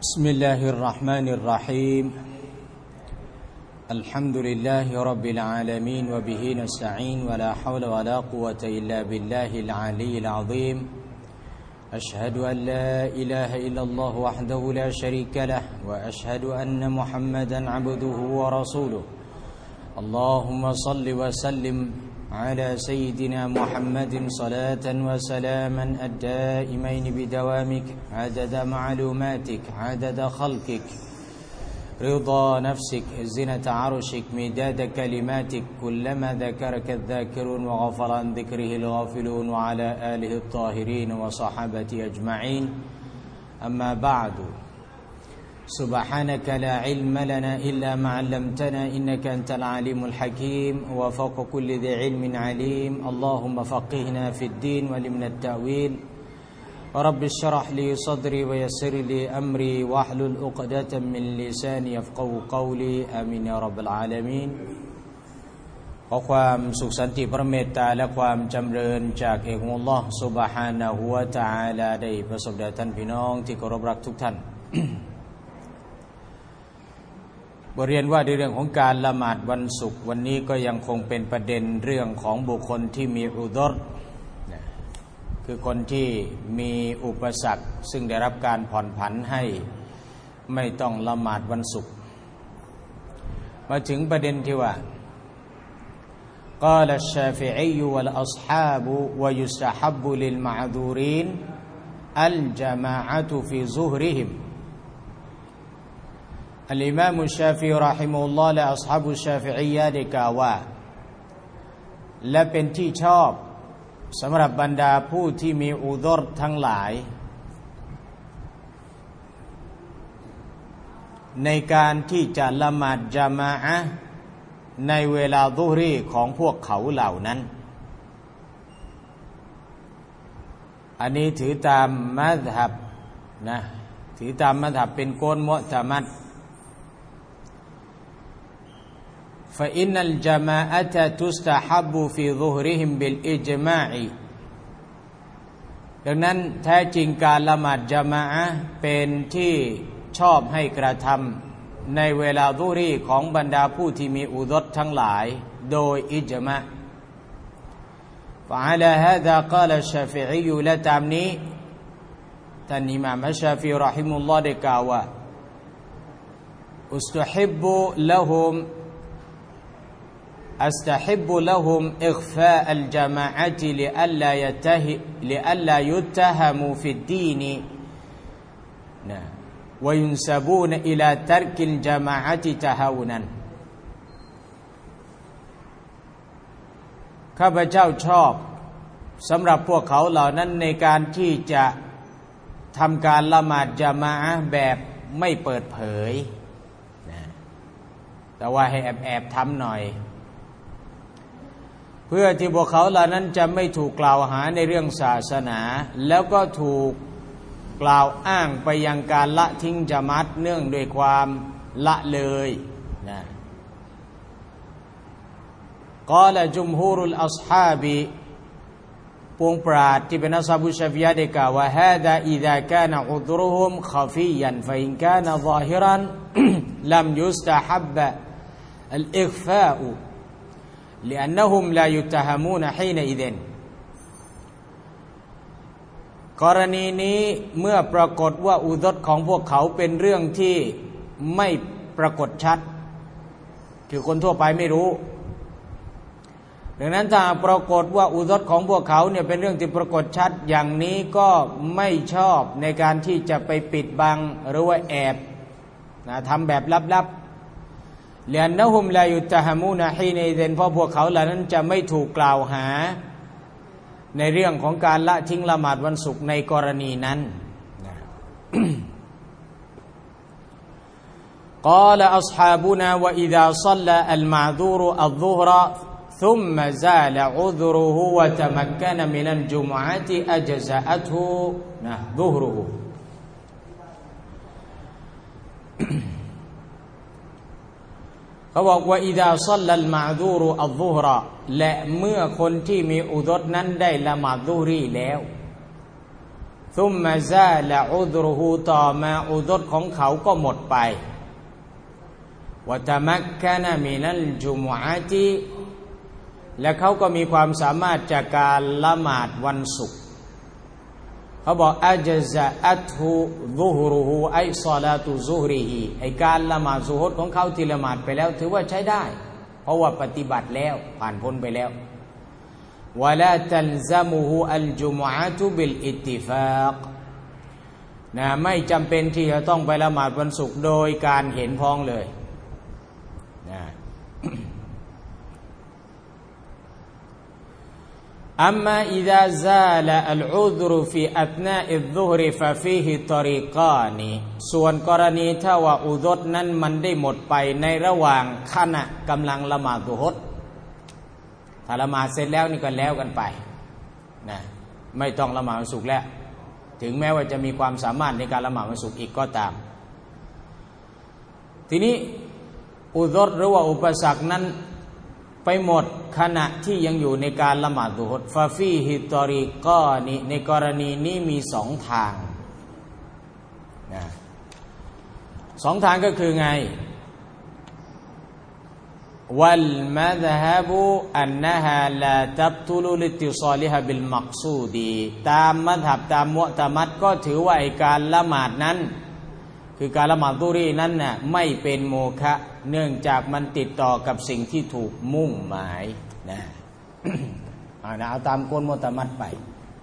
بسم الله الرحمن الرحيم الحمد لله رب العالمين وبه نستعين ولا حول ولا قوة إلا بالله العلي العظيم أشهد أن لا إله إلا الله وحده لا شريك له وأشهد أن محمدا عبده ورسوله اللهم صل وسلم على سيدنا محمد صلاة وسلاما الدائمين بدوامك عدد معلوماتك عدد خلقك رضا نفسك زنة عرشك مداد كلماتك كلما ذكرك الذاكرون وغفر عن ذكره الغافلون وعلى آله الطاهرين وصحابته أجمعين أما بعد سبحانك لا علم لنا إلا ما علمتنا إنك أنت العليم الحكيم وفوق كل ذي علم عليم اللهم فقهنا في الدين ولمنا التأويل ورب اشرح لي صدري ويسر لي أمري واحلل عقدة من لساني يفقهوا قولي آمين يا رب العالمين ขอความสุขสันติพระเมตตาและความจำเริญจากเอกอัลลอฮ์ซุบฮานะฮูวะตะอาลาได้ประสบแด่ท่านพี่น้องที่เคารพรักทุกท่าน บทเรียนว่าในเรื่องของการละหมาดวันศุกร์วันนี้ก็ยังคงเป็นประเด็นเรื่องของบุคคลที่มีอุฎรคือคนที่มีอุปสรรคซึ่งได้รับการผ่อนผันให้ไม่ต้องละหมาดวันศุกร์มาถึงประเด็นที่ว่า قال الشافعي والأصحاب ويستحب للمعذورين الجماعة في ظهرهم الإمام الشافعي رحمه الله และอัศฮาบุชชาฟิอียะห์ได้กล่าวว่าและเป็นที่ชอบสำหรับบรรดาผู้ที่มีอุฎรทั้งหลายในการที่จะละหมาดญะมาอะห์ในเวลาซุฮรีของพวกเขาเหล่านั้นอันนี้ถือตามมัซฮับนะถือตามมัซฮับเป็นโกนมุอ์ตะมัดفإن الجماعة تستحب في ظهرهم بالإجماع ดังนั้นแท้จริงการละหมาดญะมาอะห์เป็นที่ชอบให้กระทำในเวลาซุฮรีของบรรดาผู้ที่มีอุฎรทั้งหลายโดยอิจมะ فعلى هذا قال الشافعي และตามนี้ท่านอิหม่ามอัชชาฟิอีเราะฮิมฮุลลอฮ์ได้กล่าวว่าأستحب لهم إخفاء الجماعة لئلا يتهموا في الدين وينسبون إلى ترك الجماعة تهاونا ข้าพเจ้าชอบสำหรับพวกเขาเหล่านั้นในการที่จะทำการละหมาดญะมาอะห์แบบไม่เปิดเผยแต่ว่าให้แอบๆทำหน่อยเพื่อที่พวกเขาเหล่านั้นจะไม่ถูกกล่าวหาในเรื่องศาสนาแล้วก็ถูกกล่าวอ้างไปยังการละทิ้งญะมาอะห์เนื่องด้วยความละเลยนะกอละจุมฮูรุลอัศฮาบิพวกปราชญ์ที่เป็นอัศฮาบุชชาฟิอียะห์ได้กล่าวว่าฮาซาอิซากานะอุฎรุฮุมคอฟียันฟะอินกานะซอฮิรันลัมยุสตะฮับบะอัลอิฆฟาอุلأنهم لا يتهمون حينئذ กรณีนี้เมื่อปรากฏว่าอุฎรของพวกเขาเป็นเรื่องที่ไม่ปรากฏชัดคือคนทั่วไปไม่รู้ดังนั้นถ้าปรากฏว่าอุฎรของพวกเขาเนี่ยเป็นเรื่องที่ปรากฏชัดอย่างนี้ก็ไม่ชอบในการที่จะไปปิดบังหรือว่าแอบทำแบบลับๆلأنهم لا يتهمون حينئذ เพราะพวกเขาเหล่านั้นจะไม่ถูกกล่าวหาในเรื่องของการละทิ้งละหมาดวันศุกร์ในกรณีนั้น قال أصحابنا وإذا صلى المعذور الظهر ثم زال عذره وتمكن من الجمعة أجزأته ظهرهเขาบอกว่าอิดาซัลลัลมะดูรุอัลซุฮรและเมื่อคนที่มีอุฎรนั้นได้ละหมาดซุฮรีแล้วซุมมาซาละอุดรุฮูต่อมาอุดรของเขาก็หมดไปวะตะมักกะนะมินัลจุมอะติและเขาก็มีความสามารถจากการละหมาดวันศุกร์เขาบอกอัจซะอัตฮุซุฮรุฮูไอศอลาตุซุฮริฮิไอการละหมาดซุฮรของเขาที่ละหมาดไปแล้วถือว่าใช้ได้เพราะว่าปฏิบัติแล้วผ่านพ้นไปแล้ววะลาตัลซะมุฮูอัลจุมอะตุบิลอิตติฟากนะไม่จำเป็นที่จะต้องไปละหมาดวันศุกร์โดยการเห็นพ้องเลยนะอัมมาอิซาซาลอัลอุดรุฟีอัตนาอิซุฮริฟะฟีฮิตอริกานีส่วนกรณีถ้าว่าอุดรนั้นมันได้หมดไปในระหว่างขณะกำลังละหมาดซุฮรถ้าละหมาดเสร็จแล้วนี่ก็แล้วกันไปนะไม่ต้องละหมาดวันศุกร์แล้วถึงแม้ว่าจะมีความสามารถในการละหมาดวันศุกร์อีกก็ตามทีนี้อุดรหรือว่าอุปสรรคนั้นไปหมดขณะที่ยังอยู่ในการละหมาดซุฮรฟาฟีฮิตอริกอนีในกรณีนี้มีสองทางนะสองทางก็คือไงวัลมัซฮับอันนะฮาลาตับตุลุลิติศอลิฮะบิลมักซูดีตามมัซฮับตามมุอ์ตะมัดก็ถือว่าการละหมาดนั้นคือการละหมาดซุฮรนั้นน่ะไม่เป็นโมฆะเนื่องจากมันติดต่อกับสิ่งที่ถูกมุ่งหมายนะเอาตามกลมุตะมัดไป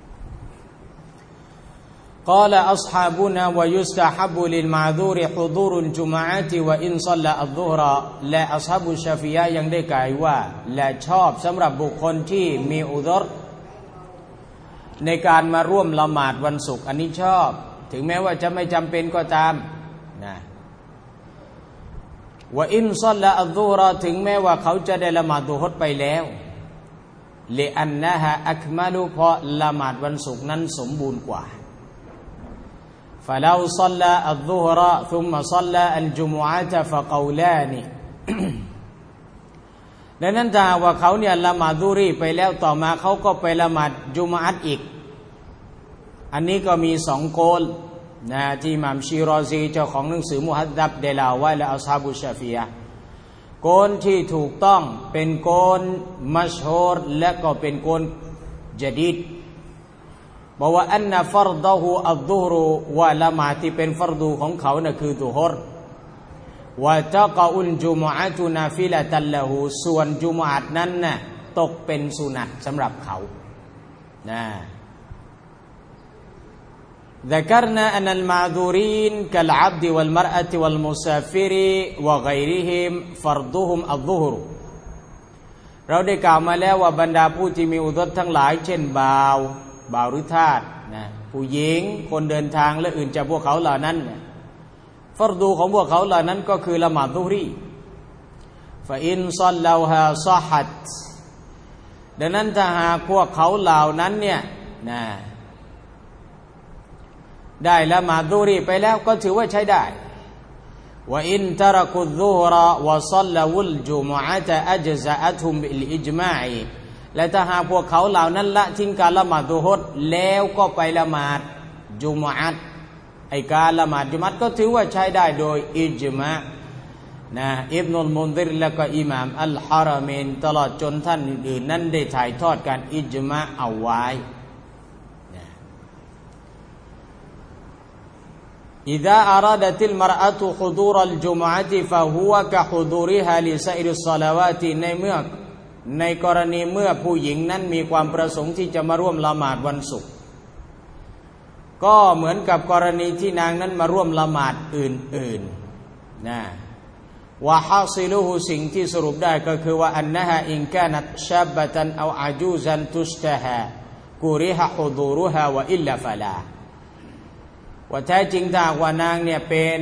กล่าวอัศฮาบุนะวะยุสตะฮับุลิลมาซูริฮุดูรุลจุมอะติวะอินศ็อลลาอัซซุฮรและอัศฮาบุชาฟิยะห์ยังได้กล่าวว่าและชอบสำหรับบุคคลที่มีอุซรในการมาร่วมละหมาดวันศุกร์อันนี้ชอบถึงแม้ว่าจะไม่จำเป็นก็ตามนะว่าอินศ็อลลาอัซซุฮรถึงแม้ว่าเขาจะได้ละหมาดซุฮรไปแล้วลิอันนะฮะอักมะลุเพราะละหมาดวันศุกร์นั้นสมบูรณ์กว่าฟะลาศ็อลลาอัซซุฮรซุมมะศ็อลลาอัลจุมอะตะฟะกอลานีดังนั้นถ้าว่าเขาเนี่ยละหมาดซุฮรีไปแล้วต่อมาเขาก็ไปละหมาดจุมอะห์อีกอันนี้ก็มีสองโกลนะที่อิหม่ามชีรอซีเจ้าของหนังสือมุฮัดดับได้เล่าไว้และอัศฮาบุชาฟิยะห์โกลที่ถูกต้องเป็นโกลมัชฮูรและก็เป็นโกลญะดีดบอกว่าอันนะฟัรฎะฮูอัซซุฮรว่าละหมาดที่เป็นฟัรดูของเขาน่ะคือซุฮรวะตะกะอุลจุมอะตุนาฟิละตัลละฮูส่วนจุมอะห์นั้นน่ะตกเป็นสุนัตสำหรับเขานะ ذكرنا أن المعذورين كالعبد والمرأة والمسافر وغيرهم فرضهم الظهر เราได้กล่าวมาแล้วว่าบรรดาผู้ที่มีอุดรทั้งหลายเช่นบ่าวหรือทาสนะผู้หญิงคนเดินทางและอื่นจากพวกเขาเหล่านั้นฟัรดูของพวกเขาเหล่านั้นก็คือละหมาดซุฮรีฟะอินศ็อลลาฮาซอฮัตดังนั้นถ้าหากพวกเขาเหล่านั้นเนี่ยนะได้ละหมาดซุฮรีไปแล้วก็ถือว่าใช้ได้ว่าอินตะรักุซซุฮรวะศ็อลลาวุลจุมอะตะอัจซะอะตุมบิลอิจมาอและถ้าหากพวกเขาเหล่านั้นละทิ้งการละหมาดซุฮรแล้วก็ไปละหมาดจุมอะห์ไอการละหมาดจุมอะห์ก็ถือว่าใช้ได้โดยอิจมานะอิบนุลมุนซิรและก็อิหม่ามอัลฮารอเมนตลอดจนท่านอื่นๆนั้นได้ถ่ายทอดการอิจมาเอาไว้إذا أرادت المرأة حضور الجمعة فهو كحضورها لسائر الصلوات ในกรณีเมื่อผู้หญิงนั้นมีความประสงค์ที่จะมาร่วมละหมาดวันศุกร์ก็เหมือนกับกรณีที่นางนั้นมาร่วมละหมาดอื่นๆนะวะฮาซิลุฮูสิ่งที่สรุปได้ก็คือว่าอันนะฮะอินกานัตชาบะตันเอาอาจูซันตุสตะฮะกุริฮะฮุดูรุฮะวะอิลลาฟะลาว่าแท้จริงถ้าว่านางเนี่ยเป็น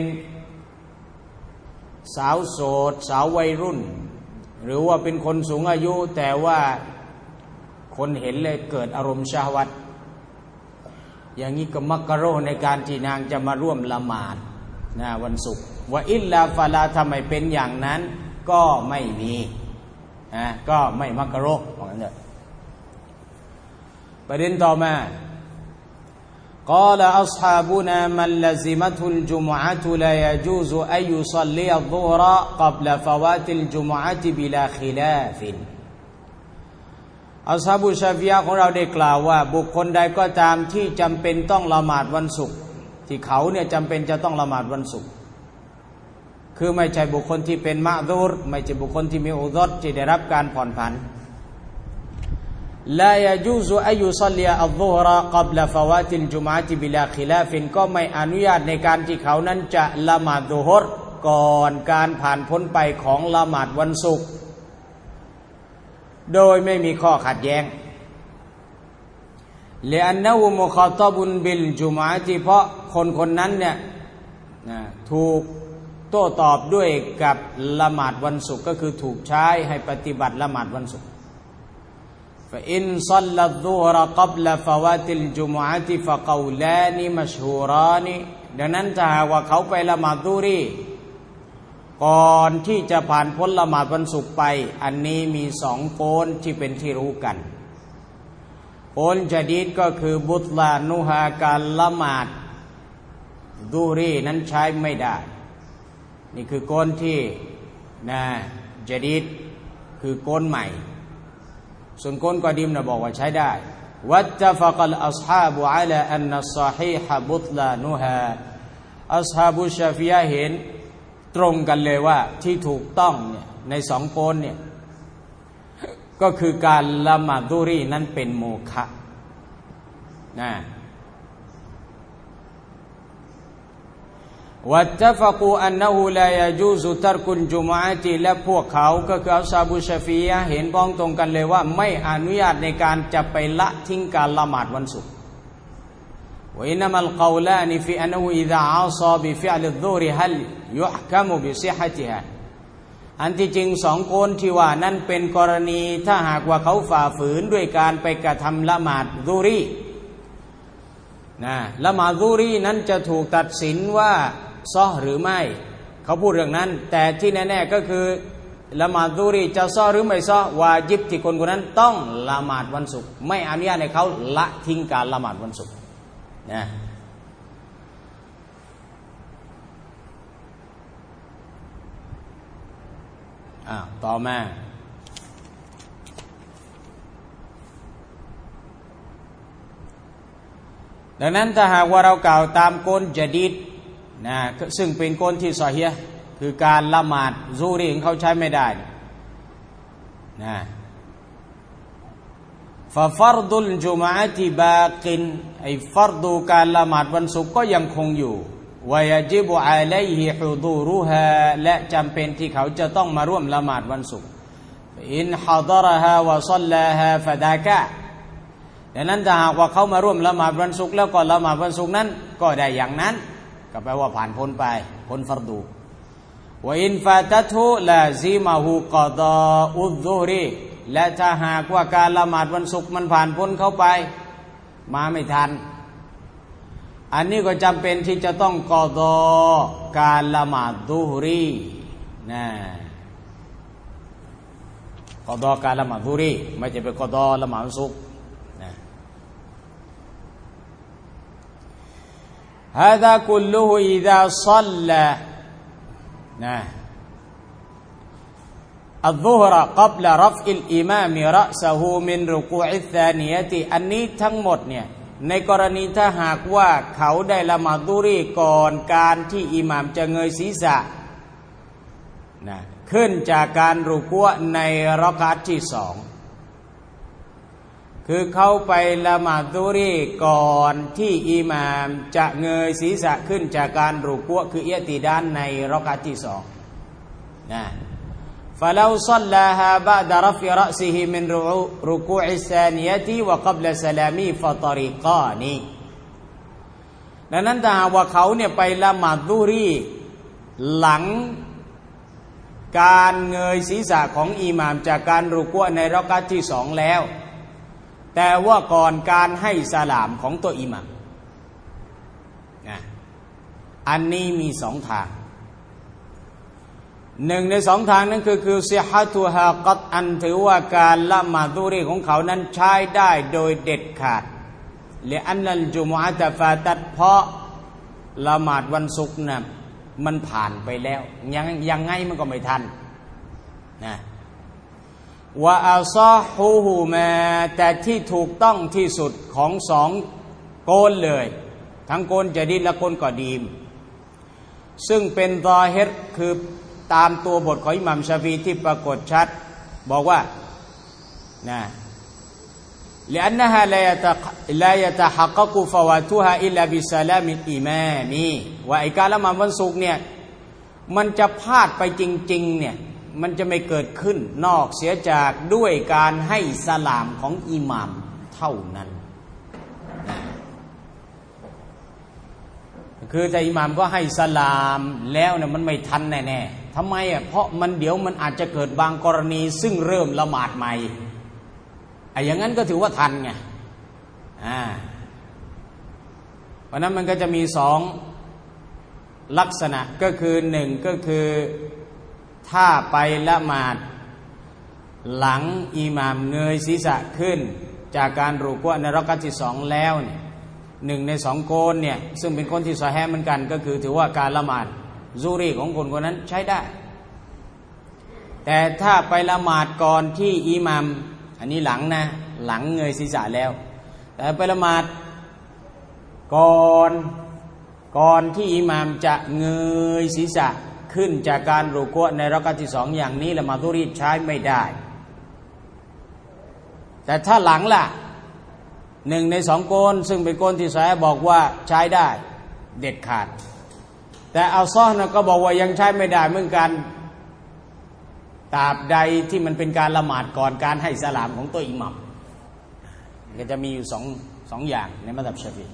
สาวโสดสาววัยรุ่นหรือว่าเป็นคนสูงอายุแต่ว่าคนเห็นเลยเกิดอารมณ์ชะฮวัตอย่างนี้ก็มักกะโรในการที่นางจะมาร่วมละหมาดนะวันศุกร์ว่าอิลลาฟะลาทำไมเป็นอย่างนั้นก็ไม่มีก็ไม่มักกะโรว่างั้นเถอะประเด็นต่อมา قال أصحابنا من لزمته الجمعة لا يجوز أن يصلي الظهر قبل فوات الجمعة بلا خلافอัศฮาบุชาฟิยะห์ของเราได้กล่าวว่าบุคคลใดก็ตามที่จำเป็นต้องละหมาดวันศุกร์ที่เขาเนี่ยจำเป็นจะต้องละหมาดวันศุกร์คือไม่ใช่บุคคลที่เป็นมะดูรไม่ใช่บุคคลที่มีอุฎรที่ได้รับการผ่อนผันลายะจูซุอัยยุศอลีอัลซุฮรกับละฟาวาติลจุมอะติบิลาคิลาฟินก็ไม่อนุญาตในการที่เขานั้นจะละหมาดซุฮรก่อนการผ่านพ้นไปของละหมาดวันศุกร์โดยไม่มีข้อขัดแย้งلأنه مخاطب بالجمعة เพราะคนนั้นเนี่ยถูกโต้ตอบด้วยกับละหมาดวันศุกร์ก็คือถูกใช้ให้ปฏิบัติละหมาดวันศุกร์ فإن صلى الظهر قبل فوات الجمعة فقولان مشهوران ดังนั้นถ้าหากว่าเขาไปละหมาดซุฮรีก่อนที่จะผ่านพ้นละหมาดวันศุกร์ไปอันนี้มี2โกนที่เป็นที่รู้กันโกนญะดีดก็คือบุตลานุฮาการละหมาดซุฮรีนั้นใช้ไม่ได้นี่คือโกนที่ญะดีดคือโกนใหม่ส่วนโกนกอดีมนะบอกว่าใช้ได้วัตตะฟักัลอัศฮาบุอะลาอันนัสศอฮีฮะบุตลานุฮาอัศฮาบุชาฟิยะห์เห็นตรงกันเลยว่าที่ถูกต้องเนี่ยใน2โกนเนี่ยก็คือการละหมาดซุฮรีนั้นเป็นโมฆะواتفقوا أنه لا يجوز ترك الجمعة และพวกเขาก็คืออัศฮาบุชาฟิยะห์เห็นพ้องตรงกันเลยว่าไม่อนุญาตในการจะไปละทิ้งการละหมาดวันศุกร์وإنما القولان في أنه إذا عصى بفعل الظهر هل يحكم بصحتها อันที่จริง2โกนที่ว่านั้นเป็นกรณีถ้าหากว่าเขาฝ่าฝืนด้วยการไปกระทำละหมาดซุฮรีละหมาดซุฮรีนั้นจะถูกตัดสินว่าซอหรือไม่เขาพูดเรื่องนั้นแต่ที่แน่ๆก็คือละหมาดซุฮรีจะซอหรือไม่ซอวาญิบที่คนนั้นต้องละหมาดวันศุกร์ไม่อนุญาตให้เขาละทิ้งการละหมาดวันศุกร์ต่อมาดังนั้นถ้าหากว่าเรากล่าวตามโกนญะดีดซึ่งเป็นโกนที่ซอฮีฮ์คือการละหมาดซุฮรีของเขาใช้ไม่ได้ففرض الجمعة باق ไอ้ฟัรดูการละหมาดวันศุกร์ก็ยังคงอยู่ويجب عليه حضورها และจำเป็นที่เขาจะต้องมาร่วมละหมาดวันศุกร์ إن حضرها وصلاها فذاك ดังนั้นถ้าหากว่าเขามาร่วมละหมาดวันศุกร์แล้วก็ละหมาดวันศุกร์นั้นก็ได้อย่างนั้นก็แปลว่าผ่านพ้นไปพ้นฟัรดู وإن فاتته لازمه قضاء الظهر และถ้าหากว่าการละหมาดวันศุกร์มันผ่านพ้นเข้าไปมาไม่ทันอันนี้ก็จำเป็นที่จะต้องกอฎอการละหมาดซุฮรีกอฎอการละหมาดซุฮรีไม่ใช่เป็นกอฎอละหมาดวันศุกร์هذا كله إذا صلى الظهر قبل رفع الإمام رأسه من ركوع الثانية อันนี้ทั้งหมดเนี่ยในกรณีถ้าหากว่าเขาได้ละหมาดซุฮรีก่อนการที่อิหม่ามจะเงยศีรษะขึ้นจากการรุกูอ์ในรอกาตที่2คือเขาไปละหมาดซุฮรีก่อนที่อิหม่ามจะเงยศีรษะขึ้นจากการรุกูอ์คืออิอ์ติดาลในรอกาตที่فلو صلاها بعد رفع رأسه من ركوع الثانية وقبل سلامه فطريقان ดังนั้นถ้าหากว่าเขาเนี่ยไปละหมาดซุฮรีหลังการเงยศีรษะของอิหม่ามจากการรุกูอ์ในรอกาตที่2แล้วแต่ว่าก่อนการให้สลามของตัวอิหม่ามอันนี้มี2ทางหนึ่งใน2ทางนั้นคือซิฮะตุฮากัตอันถือว่าการละหมาดซุฮรีของเขานั้นใช้ได้โดยเด็ดขาด لأن الجمعة فاتت เพราะละหมาดวันศุกร์น่ะมันผ่านไปแล้วยังไงมันก็ไม่ทันนะวะอัศอฮุฮุมาแต่ที่ถูกต้องที่สุดของสองโกนเลยทั้งโกนจะดีและโกนกอดีมซึ่งเป็นซอฮิรคือตามตัวบทของอิหม่ามชาฟีที่ปรากฏชัดบอกว่านะلأنها لا يتحقق فواتها إلا بسلام الإمام ว่าไอ้การละหมาดวันศุกร์เนี่ยมันจะพลาดไปจริงๆเนี่ยมันจะไม่เกิดขึ้นนอกเสียจากด้วยการให้สลามของอิหม่ามเท่านั้นคือแต่อิหม่ามก็ให้สลามแล้วเนี่ยมันไม่ทันแน่ๆทำไมอ่ะเพราะมันเดี๋ยวมันอาจจะเกิดบางกรณีซึ่งเริ่มละหมาดใหม่อย่างนั้นก็ถือว่าทันไงเพราะนั้นมันก็จะมีสองลักษณะก็คือหนึ่งก็คือถ้าไปละหมาดหลังอิหม่ามเงยศีรษะขึ้นจากการรุกูในรอกะที่สองแล้วเนี่ยหนึ่งในสองโกนเนี่ยซึ่งเป็นคนที่ซอฮีฮ์เหมือนกันก็คือถือว่าการละหมาดซูรีของคนคนนั้นใช้ได้แต่ถ้าไปละหมาดก่อนที่อิหม่ามอันนี้หลังนะหลังเงยศีรษะแล้วแต่ไปละหมาดก่อนที่อิหม่ามจะเงยศีรษะขึ้นจากการรุกูในรอกะที่สองอย่างนี้ละหมาดซุฮรีใช้ไม่ได้แต่ถ้าหลังล่ะหนึ่งในสองโกนซึ่งเป็นโกนที่ซอฮีฮ์บอกว่าใช้ได้เด็ดขาดแต่อัลซอฮ์ก็บอกว่ายังใช้ไม่ได้เหมือนกันตราบใดที่มันเป็นการละหมาดก่อนการให้สลามของตัวอิหมัมก็จะมีอยู่สองอย่างในมัซฮับชาฟี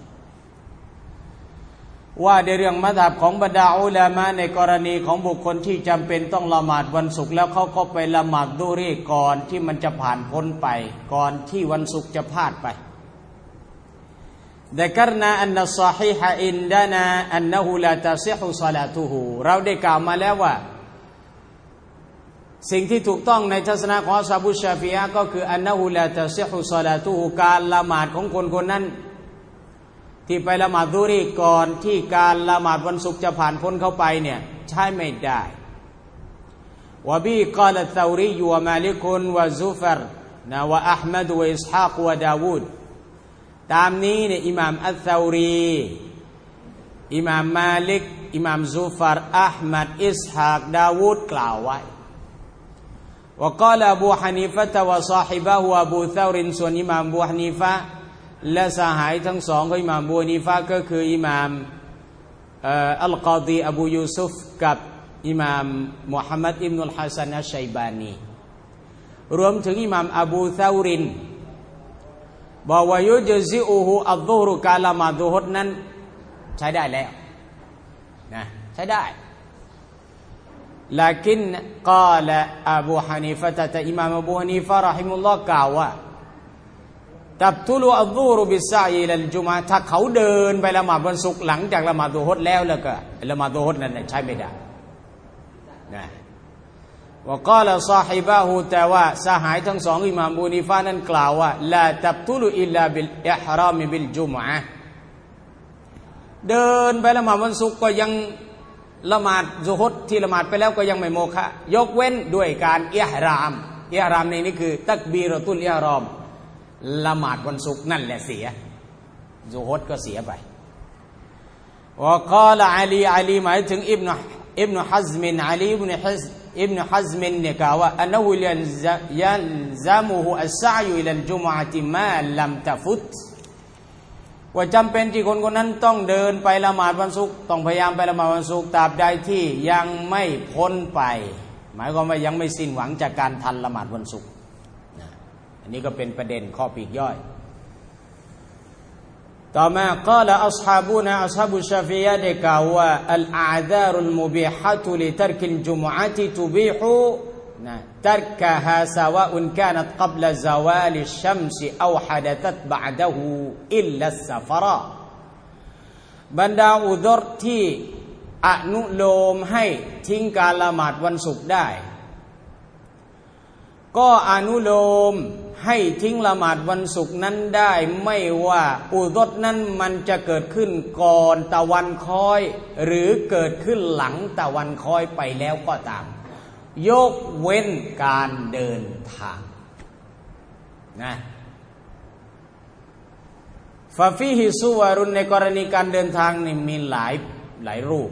ว่าในเรื่องมัซฮับของบรรดาอุลามะในกรณีของบุคคลที่จำเป็นต้องละหมาดวันศุกร์แล้วเขาก็ไปละหมาดดุรีก่อนที่มันจะผ่านพ้นไปก่อนที่วันศุกร์จะพลาดไปذكرنا أن الصحيح عندنا أنه لا تصح صلاته เราได้กล่าวมาแล้วว่าสิ่งที่ถูกต้องในทัศนะของอัศฮาบุชชาฟิอ์ก็คืออันนะฮูลาตะซิฮุศอลาตุฮุการละหมาดของคนคนนั้นที่ไปละหมาดซุฮรีก่อนที่การละหมาดวันศุกร์จะผ่านพ้นเข้าไปเนี่ยใช้ไม่ได้วะบีกาลซอรีวะมาลิกวะซุฟัรนะวะอะห์มัดวะอิสฮากวะดาวูดตามนี้เนี่ยอิหม่ามอัศซอรีอิหม่ามมาลิกอิหม่ามซุฟัรอะห์มัดอิสฮากดาวูดกล่าวไว้وقال أبو حنيفة وصاحبه أبو ثور ส่วนอิหม่ามอบูฮานีฟะห์และสหายทั้งสองของอิหม่ามอบูฮานีฟะห์ก็คืออิหม่ามอัลกอดีอบูยูซุฟกับอิหม่ามมุฮัมมัดอิบนุลฮัสซันอัชชัยบานีรวมถึงอิหม่ามอบูเธอรินบอกว่ายุจซิอูฮูอัลซุฮรุการละหมาดซุฮรนั้นใช้ได้แล้วนะใช้ได้لكن قال أبو حنيفة แต่อิหม่ามอบูฮานีฟะห์รอฮิมุลลอฮ์กล่าวว่าตับตุลุอัลซุฮรุบิสซะอีลัลจุมอะห์ถ้าเขาเดินไปละหมาดวันศุกร์หลังจากละหมาดซุฮรแล้วก็ละหมาดซุฮรนั้นใช้ไม่ได้นะว่าقال صاحبه แต่ว่าสหายทั้งสองอิหม่ามอบูฮานีฟะห์นั้นกล่าวว่าลาตับตุลุอิลลาบิลอิห์รามบิลจุมอะห์เดินไปละหมาดวันศุกร์ก็ยังละหมาดซุฮรที่ละหมาดไปแล้วก็ยังไม่โมฆะยกเว้นด้วยการอิห์รามในนี้คือตักบีเราะตุลอิห์รอมละหมาดวันศุกร์นั่นแหละเสียซุฮรก็เสียไปว่าقالอาลีหมายถึงอิบนุฮัซมินอาลีอิบนุฮัซมินเนี่ยกล่าวว่าอันนะฮูยัลซะมุฮุอัสซะยูอิลัลจุมอะติมาลัมตะฟุตว่าจำเป็นที่คนคนนั้นต้องเดินไปละหมาดวันศุกร์ต้องพยายามไปละหมาดวันศุกร์ตราบใดที่ยังไม่พ้นไปหมายความว่ายังไม่สิ้นหวังจากการทันละหมาดวันศุกร์อันนี้ก็เป็นประเด็นข้อปลีกย่อยต่อมากล่าวอัศฮาบุชาฟิยะห์ได้กล่าวว่าอัลอาซารุลมุบิฮะตุลิตัรกิลจุมอะติตุบิฮูتركها سواء كانت قبل زوال الشمس أو حدثت بعده إلا السفر บรรดาอุฎรที่อนุโลมให้ทิ้งการละหมาดวันศุกร์ได้ก็อนุโลมให้ทิ้งละหมาดวันศุกร์นั้นได้ไม่ว่าอุฎรนั้นมันจะเกิดขึ้นก่อนตะวันค้อยหรือเกิดขึ้นหลังตะวันค้อยไปแล้วก็ตามยกเว้นการเดินทางนะฟาฟิฮิซุวารุนในกรณีการเดินทางนี่มีหลายรูป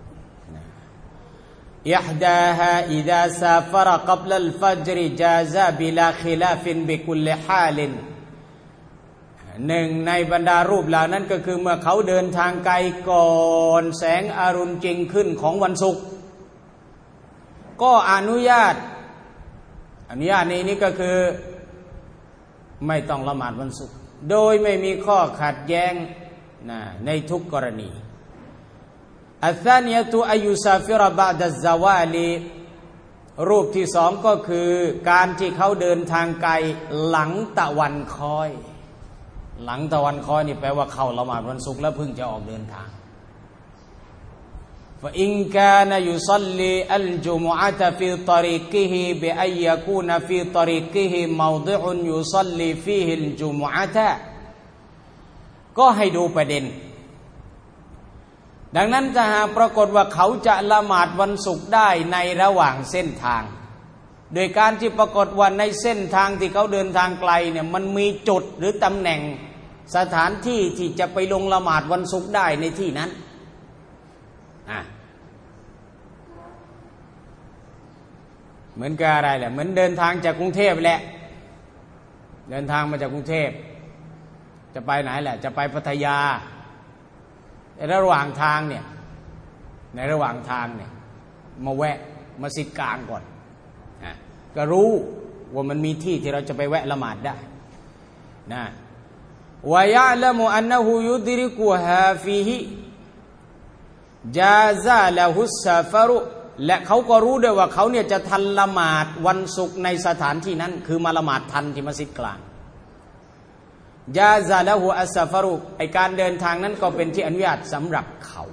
อิห์ดาฮาอิดาซาฟรกับลัลฟัจรจาซาบิลาคิลาฟินบิคุลฮาลินหนึ่งในบรรดารูปเหล่านั้นก็คือเมื่อเขาเดินทางไกลก่อนแสงอรุณจริงขึ้นของวันศุกร์ก็อนุญาตนี้ก็คือไม่ต้องละหมาดวันศุกร์โดยไม่มีข้อขัดแย้งในทุกกรณีอัลซานียะตุอายุซาฟิรบะดัซซาวาลีรูปที่สองก็คือการที่เขาเดินทางไกลหลังตะวันค้อยหลังตะวันค้อยนี่แปลว่าเข้าละหมาดวันศุกร์แล้วเพิ่งจะออกเดินทางفإن كان يصلي الجمعة في طريقه بأن يكون في طريقه موضع يصلي فيه الجمعة ก็ให้ดูประเด็นดังนั้นถ้าหากปรากฏว่าเขาจะละหมาดวันศุกร์ได้ในระหว่างเส้นทางโดยการที่ปรากฏว่าในเส้นทางที่เขาเดินทางไกลเนี่ยมันมีจุดหรือตำแหน่งสถานที่ที่จะไปลงละหมาดวันศุกร์ได้ในที่นั้นเหมือนกับอะไรแหละเหมือนเดินทางจากกรุงเทพแหละเดินทางมาจากกรุงเทพจะไปไหนแหละจะไปพัทยาในระหว่างทางเนี่ยมาแวะมัสยิดกลางก่อนก็รู้ว่ามันมีที่ที่เราจะไปแวะละหมาดได้นะวะยะละมุอันนะฮูยุดริกุฮาฟีฮิจาซาละฮุสซาฟารุและเขาก็รู้ด้วยว่าเขาเนี่ยจะทันละหมาดวันศุกร์ในสถานที่นั้นคือมาละหมาดทันที่มัสยิดกลางยาซาละฮูอัสซาฟารุไอการเดินทางนั้นก็เป็นที่อนุญาตสำหรับเขา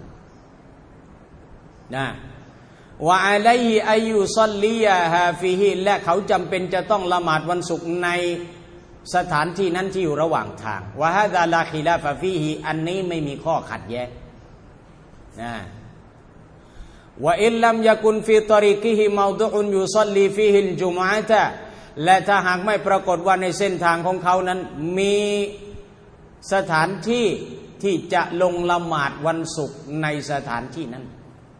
นะวะอะลัยฮิอัยยุศอลลียะฮาฟีฮิและเขาจำเป็นจะต้องละหมาดวันศุกร์ในสถานที่นั้นที่อยู่ระหว่างทางวะฮาซาลาคิลาฟะฟีฮิอันนี้ไม่มีข้อขัดแย้งนะว่าอิลลัมยะกุนฟีตริกิฮิมาวดุอุนยุศอลลีฟีฮิลจุมอะตะและถ้าหากไม่ปรากฏว่าในเส้นทางของเขานั้นมีสถานที่ที่จะลงละหมาดวันศุกร์ในสถานที่นั้น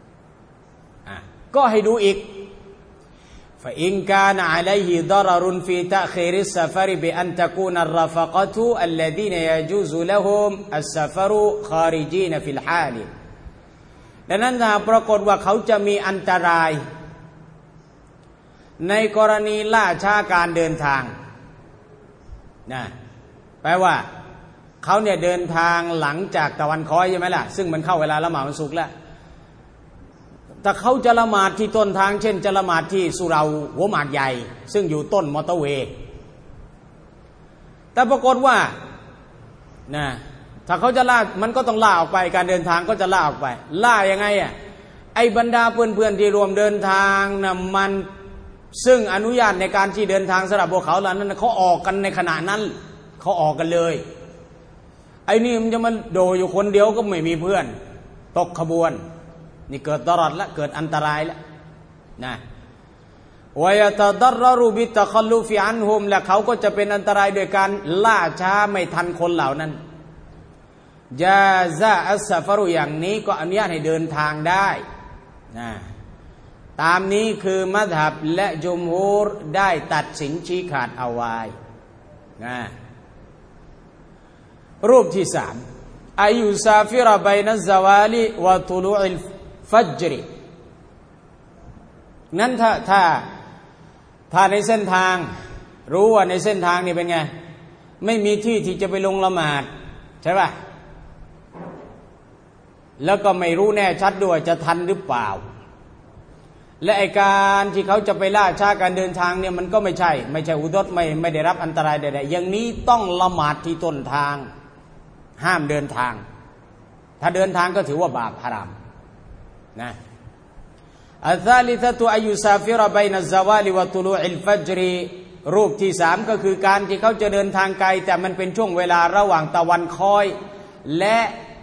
ก็ให้ดูอีกفإن كان عليه ضرر في تأخير السفر بأن تكون الرفقة الذين يجوز لهم السفر خارجين في الحالดังนั้นถ้าปรากฏว่าเขาจะมีอันตรายในกรณีล่าช้าการเดินทางนะแปลว่าเขาเนี่ยเดินทางหลังจากตะวันค้อยใช่ไหมล่ะซึ่งมันเข้าเวลาละหมาดวันศุกร์แล้วถ้าเขาจะละหมาดที่ต้นทางเช่นจะละหมาดที่สุเหร่าหัวหมากใหญ่ซึ่งอยู่ต้นมอเตอร์เวย์แต่ปรากฏว่านะถ้าเขาจะล่ามันก็ต้องล่าออกไปการเดินทางก็จะล่าออกไปล่ายังไงไอ้บรรดาเพื่อนๆที่รวมเดินทางนะมันซึ่งอนุญาตในการที่เดินทางสำหรับพวกเขาเหล่านั้นเขาออกกันในขณะนั้นเขาออกกันเลยไอ้นี่มันจะมาโดอยู่คนเดียวก็ไม่มีเพื่อนตกขบวนนี่เกิดดรัรละเกิดอันตรายแล้วนะวะยะตะดัรรุบิตะคัลลุฟิอันฮุมและเขาก็จะเป็นอันตรายโดยการล่าช้าไม่ทันคนเหล่านั้นยาซาอัสซาฟารุอย่างนี้ก็อนุญาตให้เดินทางได้นะตามนี้คือมัซฮับและจุมฮูรได้ตัดสินชี้ขาดเอาไว้นะรูปที่สามอายุซาฟิรบัยนัซซาวาลิวะตุลูอิลฟัจรินั้นถ้าในเส้นทางรู้ว่าในเส้นทางนี่เป็นไงไม่มีที่ที่จะไปลงละหมาดใช่ป่ะแล้วก็ไม่รู้แน่ชัดด้วยจะทันหรือเปล่าและไอ้การที่เขาจะไปล่าช้าการเดินทางเนี่ยมันก็ไม่ใช่อุฎรไม่ได้รับอันตรายใดๆอย่างนี้ต้องละหมาดที่ต้นทางห้ามเดินทางถ้าเดินทางก็ถือว่าบาปฮารามนะอัลซาลิซะตุอายุซาฟิรบัยนัซซาวาลิวะตุลูอิลฟัจริรูปที่สามก็คือการที่เขาจะเดินทางไกลแต่มันเป็นช่วงเวลาระหว่างตะวันค่อยและ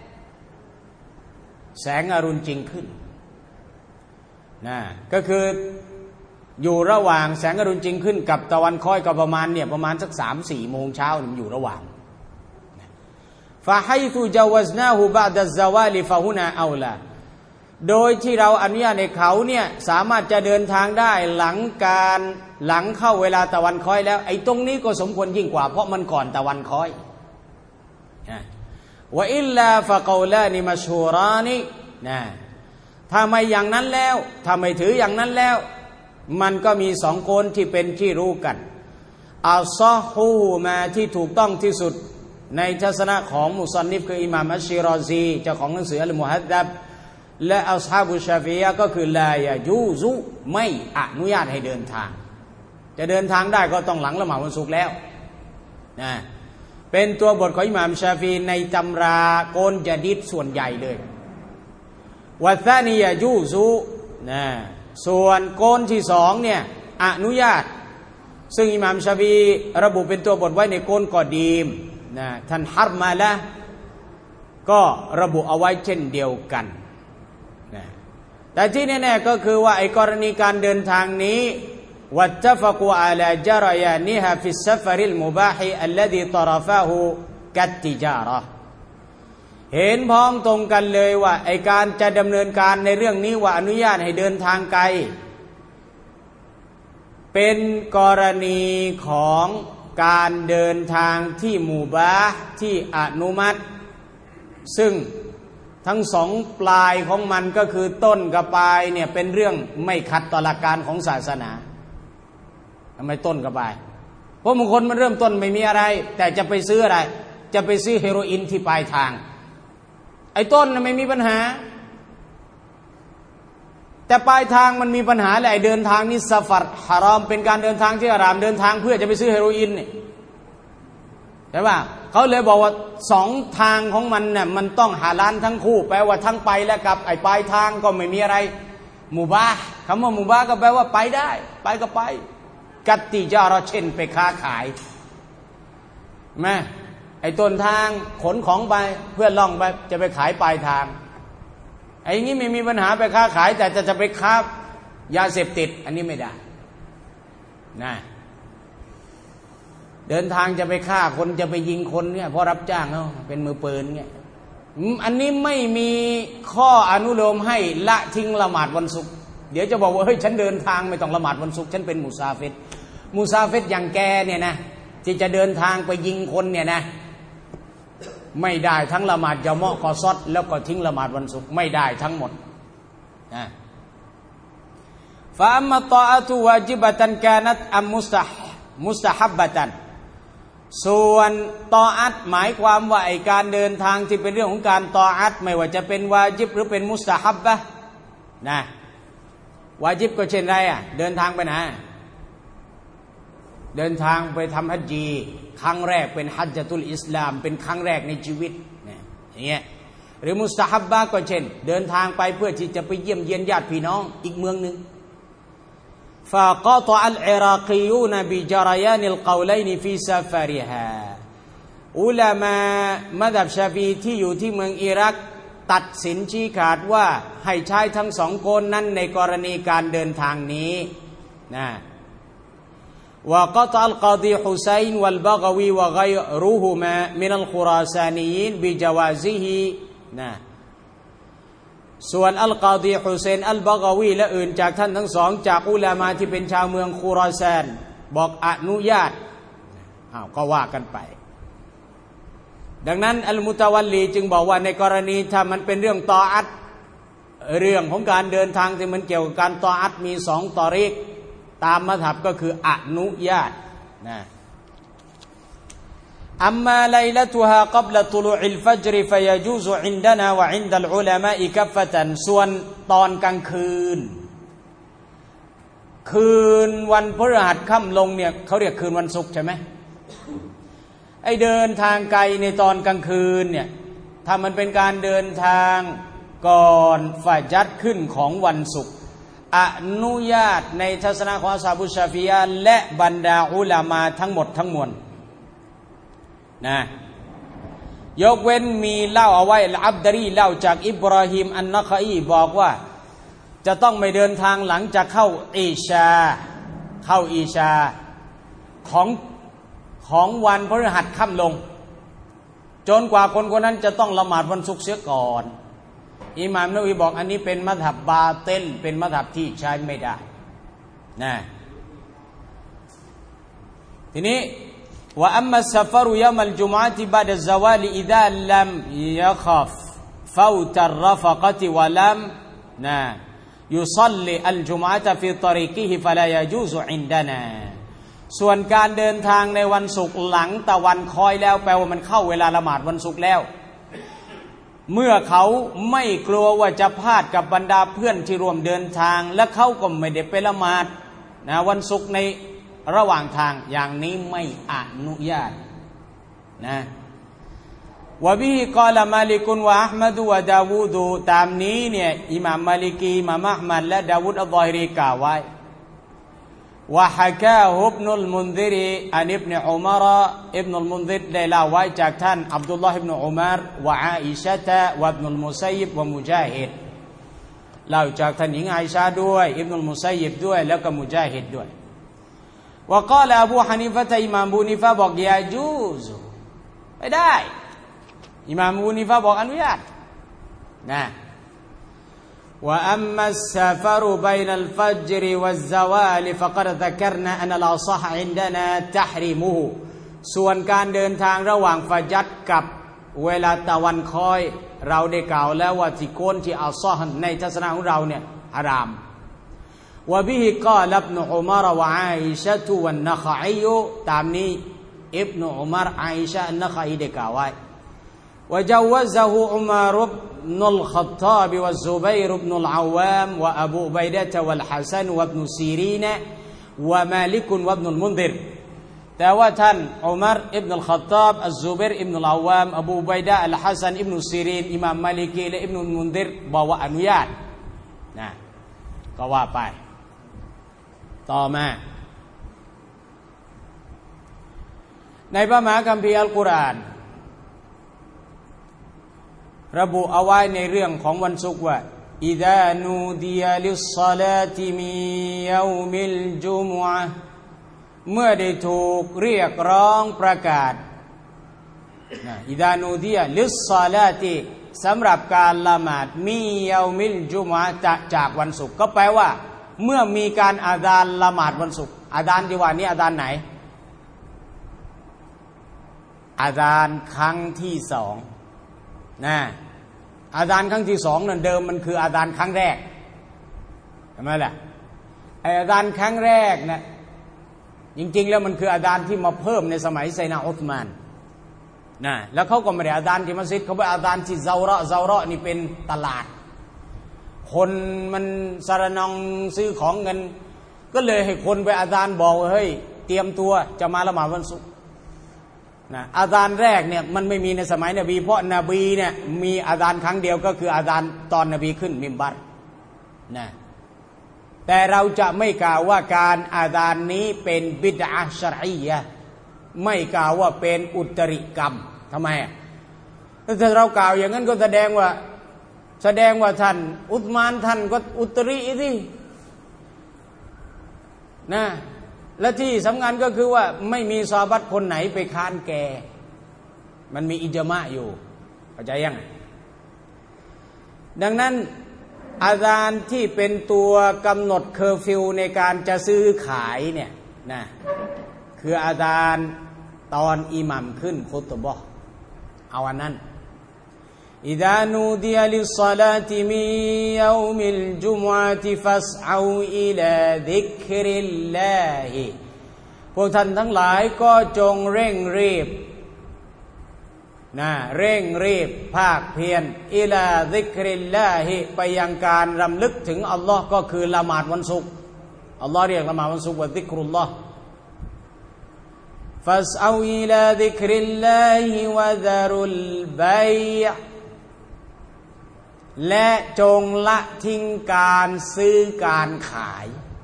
แสงอรุณจริงขึ้นนะก็คืออยู่ระหว่างแสงอรุณจริงขึ้นกับตะวันค่อยก็ประมาณสัก 3-4 โมงเช้ามันอยู่ระหว่างฟะไฮตุจาวซนาฮูบะดัซซาวาลิฟะฮุนาเอาลาโดยที่เราอนุญาตให้เขาเนี่ยสามารถจะเดินทางได้หลังเข้าเวลาตะวันค่อยแล้วไอ้ตรงนี้ก็สมควรยิ่งกว่าเพราะมันก่อนตะวันค่อยวะอิลลาฟะกอลานิมัชฮูรานินะถ้าไม่อย่างนั้นแล้วถ้าไม่ถืออย่างนั้นแล้วมันก็มีสองคนที่เป็นที่รู้กันอัลซอฮูมาที่ถูกต้องที่สุดในทัศนะของมุซันนิฟคืออิหม่ามอัชชิรอซีเจ้าของหนังสืออัลมุฮัดดับและอัศฮาบุชาฟิยะห์ก็คือลายะยูซุไม่อนุญาตให้เดินทางจะเดินทางได้ก็ต้องหลังละหมาดวันศุกร์แล้วนะเป็นตัวบทของอิหม่ามชาฟีในตำราโกนญะดีษส่วนใหญ่เลยวัซานียะยูซุนะส่วนโกนที่สองเนี่ยอนุญาตซึ่งอิหม่ามชาฟีระบุเป็นตัวบทไว้ในโกนกอดีมนะท่านฮัรมาละก็ระบุเอาไว้เช่นเดียวกันนะแต่ที่แน่ๆก็คือว่าไอ้กรณีการเดินทางนี้วัตตะฟะกูอะลาจารยานิฮะฟิสซัฟริลมุบาฮิอัลลซีตรฟะฮูกัตติจาระห์เห็นพ้องตรงกันเลยว่าไอ้การจะดำเนินการในเรื่องนี้ว่าอนุญาตให้เดินทางไกลเป็นกรณีของการเดินทางที่มุบาห์ที่อนุมัติซึ่งทั้งสองปลายของมันก็คือต้นกับปลายเนี่ยเป็นเรื่องไม่ขัดต่อหลักการของศาสนาทำไมต้นกับปลายเพราะบางคนมันเริ่มต้นไม่มีอะไรแต่จะไปซื้ออะไรจะไปซื้อเฮโรอีนที่ปลายทางไอ้ต้นไม่มีปัญหาแต่ปลายทางมันมีปัญหาแหละไอ้เดินทางนี่ซาฟัรฮารอมเป็นการเดินทางที่ฮารามเดินทางเพื่อจะไปซื้อเฮโรอีนนี่ใช่ป่ะเขาเลยบอกว่าสองทางของมันเนี่ยมันต้องฮาลาลทั้งคู่แปลว่าทั้งไปและกลับไอ้ปลายทางก็ไม่มีอะไรมุบาห์คำว่ามุบาห์ก็แปลว่าไปได้ไปก็ไปกัตติจาระเช่นไปค้าขายแม่ไอ้ต้นทางขนของไปเพื่อล่องไปจะไปขายปลายทางไอ้นี้ไม่มีปัญหาไปค้าขายแต่จะไปค้ายาเสพติดอันนี้ไม่ได้นะเดินทางจะไปฆ่าคนจะไปยิงคนเนี่ยเพราะรับจ้างเขาเป็นมือปืนเนี่ยอันนี้ไม่มีข้ออนุโลมให้ละทิ้งละหมาดวันศุกร์เดี๋ยวจะบอกว่าเฮ้ยฉันเดินทางไม่ต้องละหมาดวันศุกร์ฉันเป็นมุซาฟิรอย่างแกเนี่ยนะที่จะเดินทางไปยิงคนเนี่ยนะไม่ได้ทั้งละหมาดยะมาะห์กอซอดแล้วก็ทิ้งละหมาดวันศุกร์ไม่ได้ทั้งหมดนะฟะอัมมัตตออะตุวาญิบะตันกานัตอัมมุสตะฮับบะตันส่วนตออัตหมายความว่าไอ้การเดินทางที่เป็นเรื่องของการตออัตไม่ว่าจะเป็นวาญิบหรือเป็นมุสตะฮับบะนะวาญิบก็เช่นไรอ่ะเดินทางไปไหนเดินทางไปทำฮัจญีครั้งแรกเป็นฮัจญะตุลอิสลามเป็นครั้งแรกในชีวิตเนี่ยอย่างเงี้ยหรือมุสตะฮับบะก็เช่นเดินทางไปเพื่อที่จะไปเยี่ยมเยียนญาติพี่น้องอีกเมืองนึงفقطع العراقيون بجريان القولين في سفرها อุลามะมัซฮับชาฟีอีที่อยู่ที่เมืองอิรักตัดสินชี้ขาดว่าให้ใช้ทั้งสองคนนั้นในกรณีการเดินทางนี้นะوقطع القاضي حسين والبغوي وغيرهما من الخراسانيين بجوازه นะส่วนอัลกอดีฮุเซนอัลบะกาวีและอื่นจากท่านทั้งสองจากอุลามะที่เป็นชาวเมืองคูรอซานบอกอนุญาตก็ว่ากันไปดังนั้นอัลมุตะวัลลีจึงบอกว่าในกรณีถ้ามันเป็นเรื่องตออัตเรื่องของการเดินทางที่มันเกี่ยวกับการตออัตมีสองตอรีกตามมัซฮับก็คืออนุญาตนะอัมมาไลละตุฮากับละตุลูอิลฟัจรฟะยะจูซุอินดะนาวะอินดัลอุลามะอิกัฟฟะตันส่วนตอนกลางคืนวันพฤหัสค่ำลงเนี่ยเขาเรียกคืนวันศุกร์ใช่ไหมไอเดินทางไกลในตอนกลางคืนเนี่ยถ้ามันเป็นการเดินทางก่อนฟาญัรขึ้นของวันศุกร์อนุญาตในทัศนะของอัศฮาบุชชาฟิอีและบรรดาอุลามะทั้งหมดทั้งมวลนะยกเว้นมีเล่าเอาไว้อับดารีเล่าจากอิบราฮิมอันนะคอีบอกว่าจะต้องไม่เดินทางหลังจากเข้าอิชาของวันพฤหัสค่ำลงจนกว่าคนคนนั้นจะต้องละหมาดวันศุกร์เสียก่อนอิหม่ามนะวีบอกอันนี้เป็นมัซฮับบาเติลเป็นมัซฮับที่ใช้ไม่ได้นะทีนี้ว่าอัมมัสซัฟรุยามัลจุมอะติบะดะซะวาลิอิซาลัมยะคัฟฟาวตัรรฟะกะติวะลัมนะยุศอลลิอัลจุมอะตะฟีฏอรีกิฮิฟะลายะจูซุอินดะนาส่วนการเดินทางในวันศุกร์หลังตะวันคอยแล้วแปลว่ามันเข้าเวลาละหมาดวันศุกร์แล้วเมื่อเขาไม่กลัวว่าจะพลาดกับบรรดาเพื่อนที่ร่วมเดินทางและเขาก็ไม่ได้ไปละหมาดนะวันศุกร์ในระหว่างทางอย่างนี้ไม่อนุญาตนะวะบิฮิกอลามาลิกุนวะอะห์มัดวะดาวูดตามนี้เนี่ยอิหม่ามมาลิกีอิหม่ามอะห์มัดและดาวูดอัลฎอฮิรีกล่าวไว้วะฮะกาฮุอิบนุลมุนซิรอันอิบนุอุมารอิบนุลมุนซิรได้เล่าไว้จากท่านอับดุลลอฮ์อิบนุอุมารวะอาอิชะตะวะอิบนุลมุซัยยิบวะมุญาฮิดเล่าจากท่านหญิงอาอิชะด้วยอิบนุลมุซัยยิบด้วยแล้วก็มุญาฮิดด้วยวะกาลอบูฮานิฟะตะอิหม่ามอบูนิฟะบอกยาจูซไม่ได้อิหม่ามอบูนิฟะบอกอนุญาตนะوأما السفر بين الفجر والزوال فقد ذكرنا أن الأصح عندنا تحريمه ส่วนการเดินทางระหว่างฟัจรกับเวลาตะวันคอยเราได้กล่าวแล้วว่าที่โกนที่อัลซอฮในทัศนะของเราเนี่ยฮารามวะบิฮิกาลอิบนุอุมารวะอาอิชะตุวันนะคอีตามนี้อิบนุอุมารอาอิชะอันนะคอีได้กล่าวไว้وجوزه عمر بن الخطاب والزبير بن العوام وأبو عبيدة والحسن وابن سيرين ومالك وابن المنذر แต่ว่าท่านอุมัรอิบนุลค็อฏฏอบอัซซุบัยรอิบนุลอาวามอบูอุบัยดะฮ์อัลฮัสันอิบนุซีรีนอิหม่ามมาลิกีและอิบนุลมุนซิรบอกว่าอนุญาตนะก็ว่าไปต่อมาในพระมหาคัมภีร์อัลกุรอานระบุเอาไว้ในเรื่องของวันศุกร์ว่าอิซานูดิยะลิศศอลาติมิยอมิลจุมอะห์เมื่อได้ถูกเรียกร้องประกาศอิซานูดิยะลิศศอลาติสำหรับการละหมาดมิยอมิลจุมอะห์จากวันศุกร์ก็แปลว่าเมื่อมีการอาซานละหมาดวันศุกร์อาซานที่ว่านี้อาซานไหนอาซานครั้งที่สองนะอาซานครั้งที่สองนั่นเดิมมันคืออาซานครั้งแรกใช่ไหมล่ะไออาซานครั้งแรกนะจริงๆแล้วมันคืออาซานที่มาเพิ่มในสมัยไซนาอุสมานนะแล้วเขาก็ไม่ได้อาซานที่มัสยิดเขาไปอาซานที่เซาเราะนี่เป็นตลาดคนมันสารนองซื้อของเงินก็เลยให้คนไปอาซานบอกว่าเฮ้ยเตรียมตัวจะมาละหมาดวันศุกร์นะอาซานแรกเนี่ยมันไม่มีในสมัยนบีเพราะนบีเนี่ยมีอาซานครั้งเดียวก็คืออาซานตอนนบีขึ้นมิมบัรนะแต่เราจะไม่กล่าวว่าการอาซานนี้เป็นบิดอะห์ชะรอียะห์ไม่กล่าวว่าเป็นอุตริกรรมทำไมถ้าเรากล่าวอย่างนั้นก็แสดงว่าท่านอุสมานท่านก็อุตริสินะและที่สำคัญก็คือว่าไม่มีซอฮาบะห์คนไหนไปค้านแกมันมีอิจมะอยู่เข้าใจยังดังนั้นอาซานที่เป็นตัวกำหนดเคอร์ฟิวในการจะซื้อขายเนี่ยนะคืออาซานตอนอิหมัมขึ้นคุตบะห์เอาอันนั้นอิซานูดิยะลิศศอลาติมิยอมิลจุมอะติฟัสเอาอิลาซิกริลลาฮิพวกท่านทั้งหลายก็จงเร่งรีบภาคเพียรอิลาซิกริลลาฮิไปยังการรำลึกถึงอัลลอฮ์ก็คือละหมาดวันศุกร์อัลลอฮ์เรียกละหมาดวันศุกร์ว่าซิกรุลลอฮ์ฟัสเอาอิลาซิกริลลาฮิวะซารุลบัยอ์และจงละทิ้งการซื้อการขาย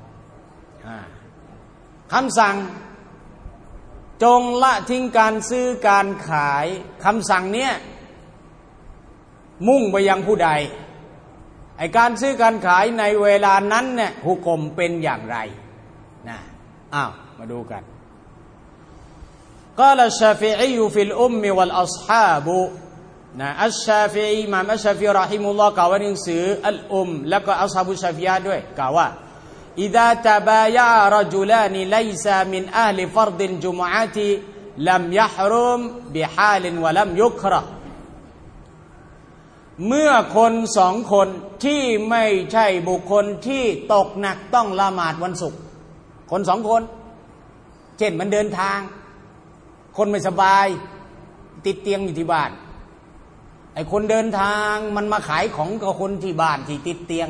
คำสั่งจงละทิ้งการซื้อการขายคำสั่งเนี้ยมุ่งไปยังผู้ใดไอการซื้อการขายในเวลานั้นเนี่ยหุกมเป็นอย่างไรนะมาดูกันقال الشافعي في الأم والأصحاب นะอัชชาฟิอีอิหม่ามอัชชาฟิอีเราะฮิมุลลอฮ์กล่าวในหนังสืออัลอุมแล้วก็อัศฮาบุชชาฟิยะห์ด้วยกล่าวว่าإذا تبايع رجلان ليس من أهل فرض الجمعة لم يحرم بحال ولم يكره เมื่อคนสองคนที่ไม่ใช่บุคคลที่ตกหนักต้องละหมาดวันศุกร์คนสองคนเช่นมันเดินทางคนไม่สบายติดเตียงอยู่ที่บ้านไอ้คนเดินทางมันมาขายของกับคนที่บ้านที่ติดเตียง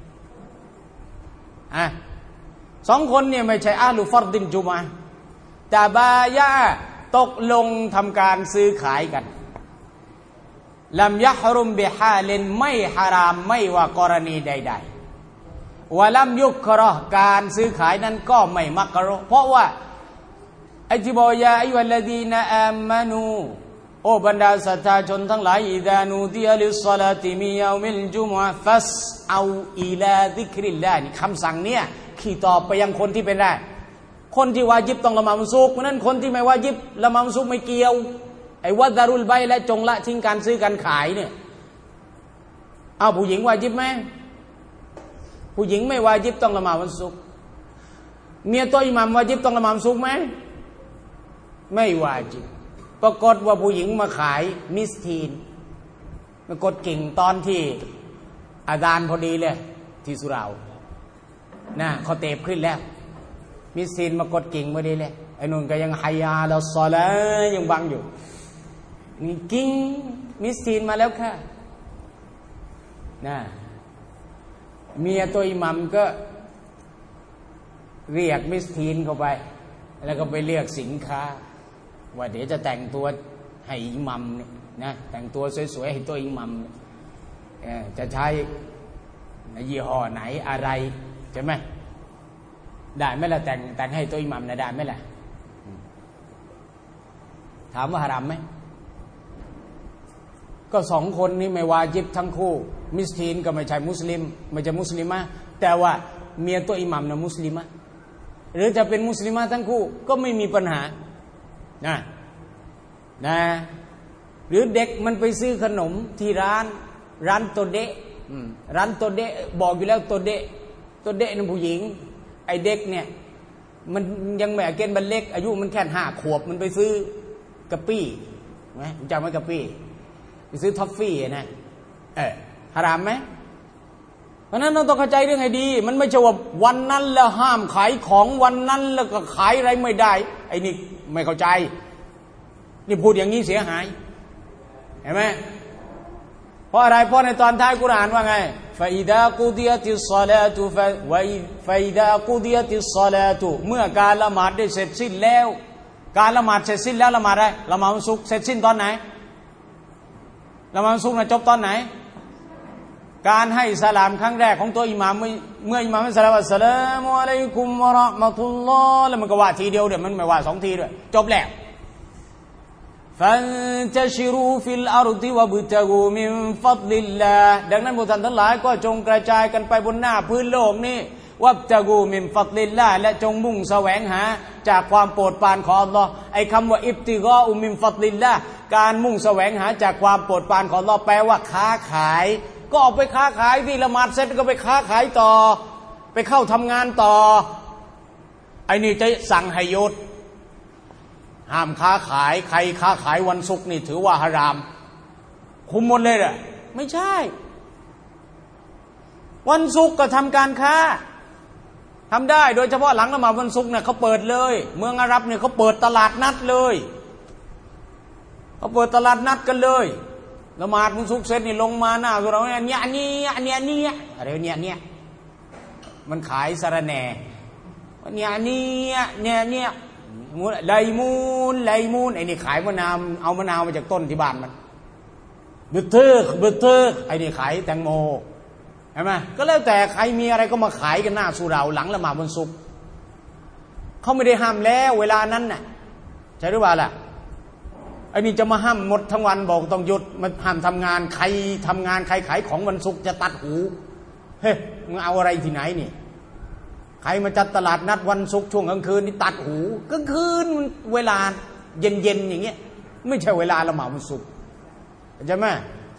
สองคนเนี่ยไม่ใช่อาลุฟัรดินจุมะแต่บายะตกลงทำการซื้อขายกันลัมยะฮรุมบิฮาลินไม่ฮารามไม่ว่ากรณีใดๆวะลัมยุกเราะห์การซื้อขายนั้นก็ไม่มักรุฮ์เพราะว่าอัจบอยาอัยวัลลดีนอามานูโอ้บรรดาศรัทธาชนทั้งหลายอิดานูดิยลิศศอลาติมิยามิลจุมอะห์ฟัสเอาอิลาซิกริลลาฮ์นี่คำสั่งเนี่ยขี่ตอบไปยังคนที่เป็นได้คนที่วาญิบต้องละหมาดวันศุกร์เพราะนั้นคนที่ไม่วาญิบละหมาดวันศุกร์ไม่เกี่ยวไอ้วัดดารุลไบและจงละทิ้งการซื้อการขายเนี่ยเอาผู้หญิงวาญิบไหมผู้หญิงไม่วาญิบต้องละหมาดวันศุกร์เมียตัวอิหม่ามวาญิบต้องละหมาดวันศุกร์ไหมไม่วาญิบปรากฏว่าผู้หญิงมาขายมิสทีนมากดกิ่งตอนที่อาจารย์พอดีเลยที่สุเหร่านะเขาเตบขึ้นแล้วมิสทีนมากดกิ่งพอดีเลยไอ้นุ่นก็ยังฮัยยาลศอลายังบังอยู่นี่กิ่งมิสทีนมาแล้วค่ะนะเมียตัวอิหมัมก็เรียกมิสทีนเข้าไปแล้วก็ไปเรียกสินค้าว่าเดี๋ยวจะแต่งตัวให้อิหมัมนะแต่งตัวสวยๆให้ตัวอิหมัมจะใช้ยี่ห้อไหนอะไรใช่ไหมได้ไหมล่ะแต่งให้ตัวอิหมัมนะได้ไหมล่ะถามว่าหารามไหมก็สองคนนี้ไม่วาญิบทั้งคู่มิสทีนก็ไม่ใช่มุสลิมไม่ใช่มุสลิมะแต่ว่าเมียตัวอิหมัมนะมุสลิมะหรือจะเป็นมุสลิมะทั้งคู่ก็ไม่มีปัญหานะหรือเด็กมันไปซื้อขนมที่ร้านโตเดะร้านโตเดะบอกอยู่แล้วโตเดะนั่นผู้หญิงไอเด็กเนี่ยมันยังไม่อาเกณฑ์บันเล็กอายุมันแค่5 ขวบมันไปซื้อกะปี้ไหมจำไหมกะปี้ไปซื้อท็อฟฟี่นะฮารามไหมเพราะนั้นเราต้องเข้าใจเรื่องให้ดีมันไม่ใช่ว่าวันนั้นแล้วห้ามขายของวันนั้นแล้วก็ขายอะไรไม่ได้ไอ้นี่ไม่เข้าใจนี่พูดอย่างนี้เสียหายเห็นไหมเพราะอะไรเพราะในตอนท้ายกุรอานว่าไงฟาอิดากุดิยติศศอลาตุฟาอิดากุดิยติศศอลาตุเมื่อการละหมาดได้เสร็จสิ้นแล้วการละหมาดเสร็จสิ้นแล้วละหมาดอะไรละหมาดวันศุกร์เสร็จสิ้นตอนไหนละหมาดวันศุกร์จบตอนไหนการให้สลามครั้งแรกของตัวอิหม่ามเมื่ออิหม่ามสลามอัสสลามุอะลัยกุมวะเราะห์มะตุลลอฮ์แล้วมันก็ว่าทีเดียวเดี๋ยวมันไม่ว่า2 ทีด้วยจบแล้วฟันตะชิรูฟิลอาร์ฎิวะบุตะกูมินฟัฎลิลลาห์ดังนั้นพวกท่านทั้งหลายก็จงกระจายกันไปบนหน้าพื้นโลกนี้วับตะกูมินฟัฎลิลลาห์และจงมุ่งแสวงหาจากความโปรดปรานของอัลเลาะห์ไอ้คำว่าอิบติกออุมินฟัฎลิลลาห์การมุ่งแสวงหาจากความโปรดปรานของอัลเลาะห์แปลว่าค้าขายก็ออกไปค้าขายที่ละหมาดเสร็จก็ไปค้าขายต่อไปเข้าทำงานต่อไอ้นี่จะสั่งให้หยุดห้ามค้าขายใครค้าขายวันศุกร์นี่ถือว่าฮารามคุมหมดเลยเหรอไม่ใช่วันศุกร์ก็ทำการค้าทำได้โดยเฉพาะหลังละหมาดวันศุกร์เนี่ยเขาเปิดเลยเมืองอาหรับเนี่ยเขาเปิดตลาดนัดเลยเขาเปิดตลาดนัดกันเลยละหมาดวันศุกร์เสร็จนี่ลงมาหน้าเราเนี่ยอะไรเนี่ยมันขายสะระแหน่เนี่ยไลมูนไอ้นี่ขายมะนาวเอามะนาวมาจากต้นที่บ้านมันบึกเทกไอ้นี่ขายแตงโมใช่ไหมก็แล้วแต่ใครมีอะไรก็มาขายกันหน้าสุเหร่าหลังละหมาดวันศุกร์เขาไม่ได้ห้ามแล้วเวลานั้นน่ะใช่หรือเปล่าล่ะไอ้นี่จะมาห้ามหมดทั้งวันบอกต้องหยุดมันห้ามทำงานใครทำงานใครขายของวันศุกร์จะตัดหูเฮ้ยมึงเอาอะไรที่ไหนนี่ใครมาจัดตลาดนัดวันศุกร์ช่วงกลางคืนนี่ตัดหูกลางคืนเวลาเย็นๆอย่างเงี้ยไม่ใช่เวลาละหมาดวันศุกร์ใช่ไหม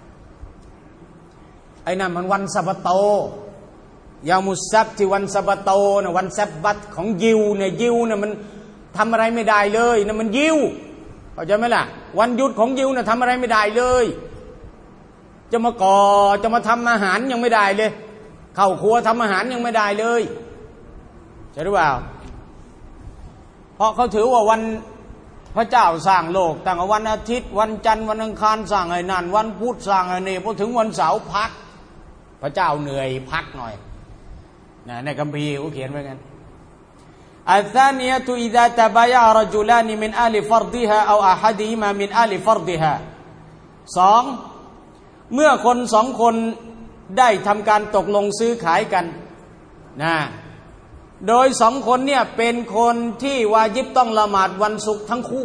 ไอ้นั่นมันวันซาบะโตยามุสซับที่วันซาบะโตนะวันซับบัตของยิวเนี่ยยิวเนี่ยมันทำอะไรไม่ได้เลยนะมันยิวเข้าใจไหมล่ะวันหยุดของยิวเนี่ยทำอะไรไม่ได้เลยจะมาทำอาหารยังไม่ได้เลยเข้าครัวทำอาหารยังไม่ได้เลยใช่หรือเปล่าเพราะเขาถือว่าวันพระเจ้าสร้างโลกตั้งแต่วันอาทิตย์วันจันทร์วันอังคารสร้างไอ้นั่นวันพุธสร้างไอ้นี่พอถึงวันเสาร์พักพระเจ้าเหนื่อยพักหน่อยนะในคัมภีร์เขาเขียนไว้งั้นอัลซานียะตุอิซาตะบายะรจุลานิมินอาลิฟัรดิฮาเอาอะฮัดิมามินอาลิฟัรดิฮาสองเมื่อคนสองคนได้ทำการตกลงซื้อขายกันนะโดยสองคนเนี่ยเป็นคนที่วาญิบต้องละหมาดวันศุกร์ทั้งคู่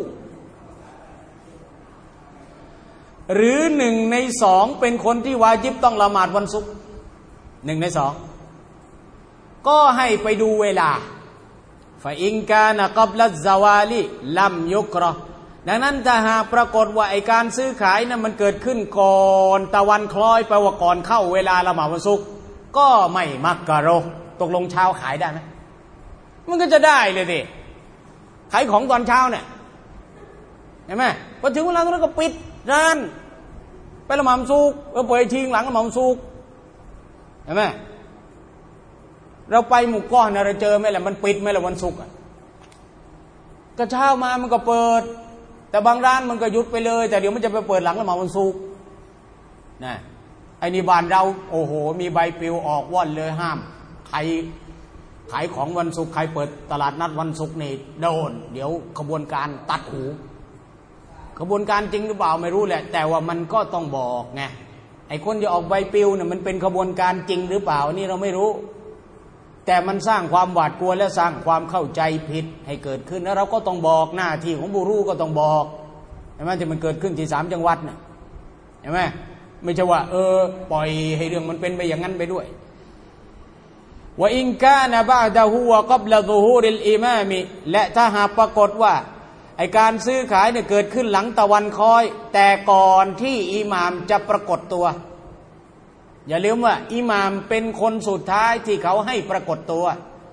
หรือหนึ่งในสองเป็นคนที่วาญิบต้องละหมาดวันศุกร์หนึ่งในสองก็ให้ไปดูเวลาฟาอินกานะกับลัซซาวาลีลัมยุกรอดังนั้นถ้าหากปรากฏว่าไอการซื้อขายนั้นมันเกิดขึ้นก่อนตะวันคล้อยไปว่าก่อนเข้าเวลาละหมาดวันศุกร์ก็ไม่มักกะโรตกลงเช้าขายได้ไหมมันก็จะได้เลยดิขายของตอนเช้าเนี่ยเห็นไหมพอถึงเวลาตอนนั้นก็ปิดร้านไปละหมาดวันศุกร์เปิดทิ้งหลังละหมาดวันศุกร์เห็นไหมเราไปหมู่ก้อนเราเจอไหมล่ะมันปิดไหมล่ะวันศุกร์ก็เช้ามามันก็เปิดแต่บางร้านมันก็หยุดไปเลยแต่เดี๋ยวมันจะไปเปิดหลังละหมาดวันศุกร์นะไอ้นี่บ้านเราโอ้โหมีใบปลิวออกว่อนเลยห้ามใครขายของวันศุกร์ใครเปิดตลาดนัดวันศุกร์นี่โดนเดี๋ยวขบวนการตัดหูขบวนการจริงหรือเปล่าไม่รู้แหละแต่ว่ามันก็ต้องบอกไงไอ้คนที่ออกใบปลิวเนี่ยมันเป็นขบวนการจริงหรือเปล่านี่เราไม่รู้แต่มันสร้างความหวาดกลัวและสร้างความเข้าใจผิดให้เกิดขึ้นแล้วเราก็ต้องบอกหน้าที่ของบุรุษก็ต้องบอกเห็นไหมที่มันเกิดขึ้นที่3 จังหวัดเนี่ยเห็นไหมไม่ใช่ว่าปล่อยให้เรื่องมันเป็นไปอย่างนั้นไปด้วยว่าอินกานะบะดะฮูวะกับละซุฮูริลอิมามและถ้าหากปรากฏว่าไอการซื้อขายเนี่ยเกิดขึ้นหลังตะวันคล้อยแต่ก่อนที่อิหม่ามจะปรากฏตัวอย่าลืมว่าอิหม่ามเป็นคนสุดท้ายที่เขาให้ปรากฏตัว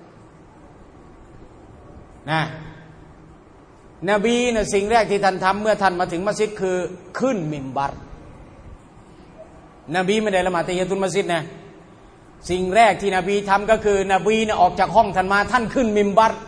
นะนบีนะสิ่งแรกที่ท่านทำเมื่อท่านมาถึงมัสยิดคือขึ้นมิมบัรนบีไม่ได้ละหมาดตะฮิยะตุลมัสยิดนะสิ่งแรกที่นบีทำก็คือนบีเนี่ยออกจากห้องท่านมาท่านขึ้นมิมบัร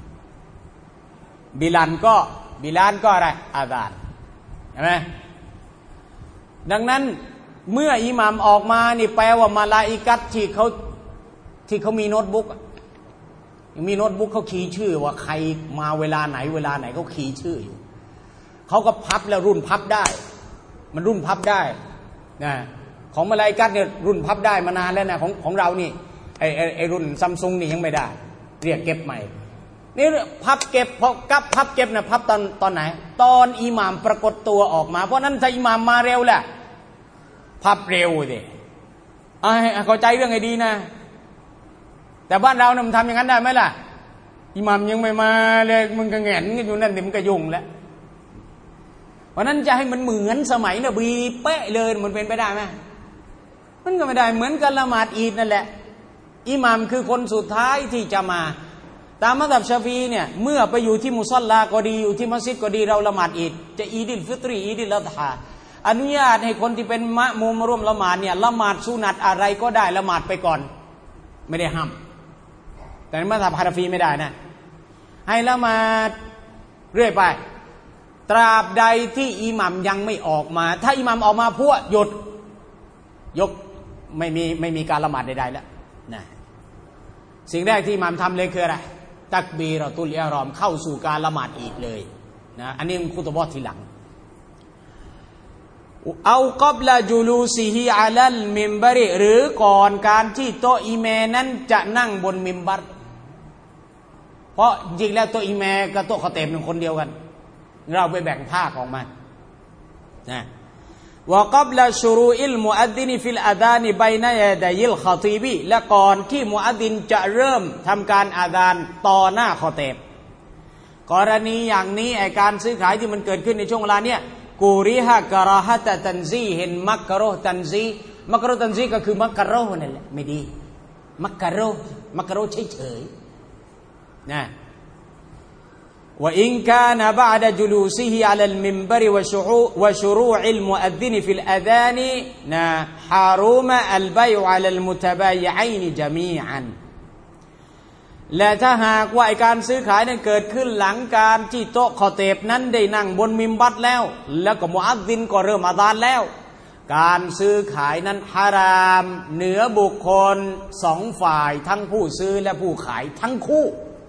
บิลาลก็อะไรอาซานเห็นไหมดังนั้นเมื่ออิหม่ามออกมานี่แปลว่ามาลาอิกัตที่เขามีโน้ตบุ๊กมีโน้ตบุ๊กเขาขีดชื่อว่าใครมาเวลาไหนเขาขีดชื่ออยู่เขาก็พับแล้วรุ่นพับได้มันรุ่นพับได้นะของมาลาอิกัตเนี่ยรุ่นพับได้มานานแล้วนะของเรานี่ไอรุ่นซัมซุงนี่ยังไม่ได้เรียกเก็บใหม่นี่พับเก็บพอกับพับเก็บนะพับตอนไหนตอนอิหม่ามปรากฏตัวออกมาเพราะนั้นถ้าอิหม่ามมาเร็วแหละพับเร็วดิเข้าใจเรื่องไอ้ดีนะแต่บ้านเราเนี่ยมันทำอย่างนั้นได้ไหมล่ะอิหม่ามยังไม่มาเลยมึงก็แหงนกันอยู่นั่นเดี๋ยวมันก็ยุ่งแล้วเพราะนั้นจะให้มันเหมือนสมัยนบีเป๊ะเลยมันเป็นไปได้ไหมมันก็ไม่ได้เหมือนกันละหมาดอีดนั่นแหละอิหม่ามคือคนสุดท้ายที่จะมาตามมัซฮับชาฟีเนี่ยเมื่อไปอยู่ที่มุศอลลาก็ดีอยู่ที่มัสยิดก็ดีเราละหมาดอีดจะอีดิลฟิตรีอีดิลอัฎฮาอนุญาตให้คนที่เป็นมะมุมมาร่วมละหมาดเนี่ยละหมาดสุนัตอะไรก็ได้ละหมาดไปก่อนไม่ได้ห้ามแต่มัซฮับฮานาฟีไม่ได้นะให้ละหมาดเรื่อยไปตราบใดที่อิหมัมยังไม่ออกมาถ้าอิหมัมออกมาพวกหยุดยกไม่มีการละหมาดใดๆแล้วนะสิ่งแรกที่อิหมัมทำเลยคืออะไรตักบีเราะตุลอิหรอมเข้าสู่การละหมาดอีกเลยนะอันนี้มันคุตบะห์ทีหลังเอากับละจูลูซิฮิอะลัลมิมบาริหรือก่อนการที่โตอิแมนั้นจะนั่งบนมิมบัรเพราะจริงแล้วโตอิแมกับโตขอเต็มเป็นคนเดียวกันเราไปแบ่งภาคออกมานะวะกับละชุรูอิลมุอัดดินฟิลอาดานบัยนะยะดัยิลคอตีบีและก่อนที่มุอัดดินจะเริ่มทำการอาซานต่อหน้าขอเต็มกรณีอย่างนี้ไอการซื้อขายที่มันเกิดขึ้นในช่วงเวลาเนี้ยกูริฮะกะราฮะตะตันซีเห็นมักกะโรตันซีมักกะโรตันซีก็คือมักกะโรนั่นแหละไม่ดีมักกะโรเฉยๆนะว่าอินกานะบะอ์ดะจุลูซิฮิอะลัลมิมบารวะชุรูอิลมุอัดดินฟิลอาซานนะฮารุมะอัลบัยอะลัลมุตะบายิอีนญะมีอันและถ้าหากว่าการซื้อขายนั้นเกิดขึ้นหลังการที่โต๊ะคอเตบนั้นได้นั่งบนมิมบัตแล้วก็มุอัซซินก็เริ่มอาซานแล้วการซื้อขายนั้นฮารามเหนือบุคคลสองฝ่ายทั้งผู้ซื้อและผู้ขายทั้งคู่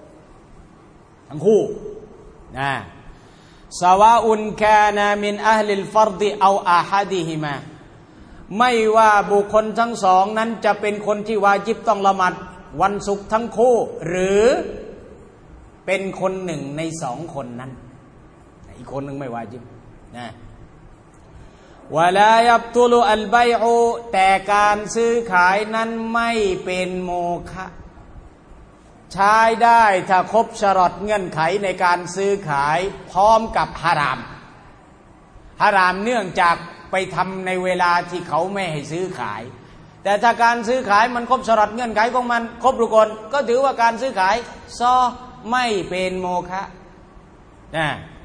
นะซาวาอุนกานามินอะฮลิลฟัรฎิเอาอะฮัดิฮิมาไม่ว่าบุคคลทั้งสองนั้นจะเป็นคนที่วาญิบต้องละหมาดวันศุกร์ทั้งคู่หรือเป็นคนหนึ่งในสองคนนั้นอีกคนหนึ่งไม่วาญิบนะวะลายับตุลุอัลบัยอุแต่การซื้อขายนั้นไม่เป็นโมฆะใช้ได้ถ้าครบชะรอตเงื่อนไขในการซื้อขายพร้อมกับฮารามเนื่องจากไปทำในเวลาที่เขาไม่ให้ซื้อขายแต่ถ้าการซื้อขายมันครบชะรอตเงื่อนไขของมันครบทุกคนก็ถือว่าการซื้อขายซอไม่เป็นโมฆะนะ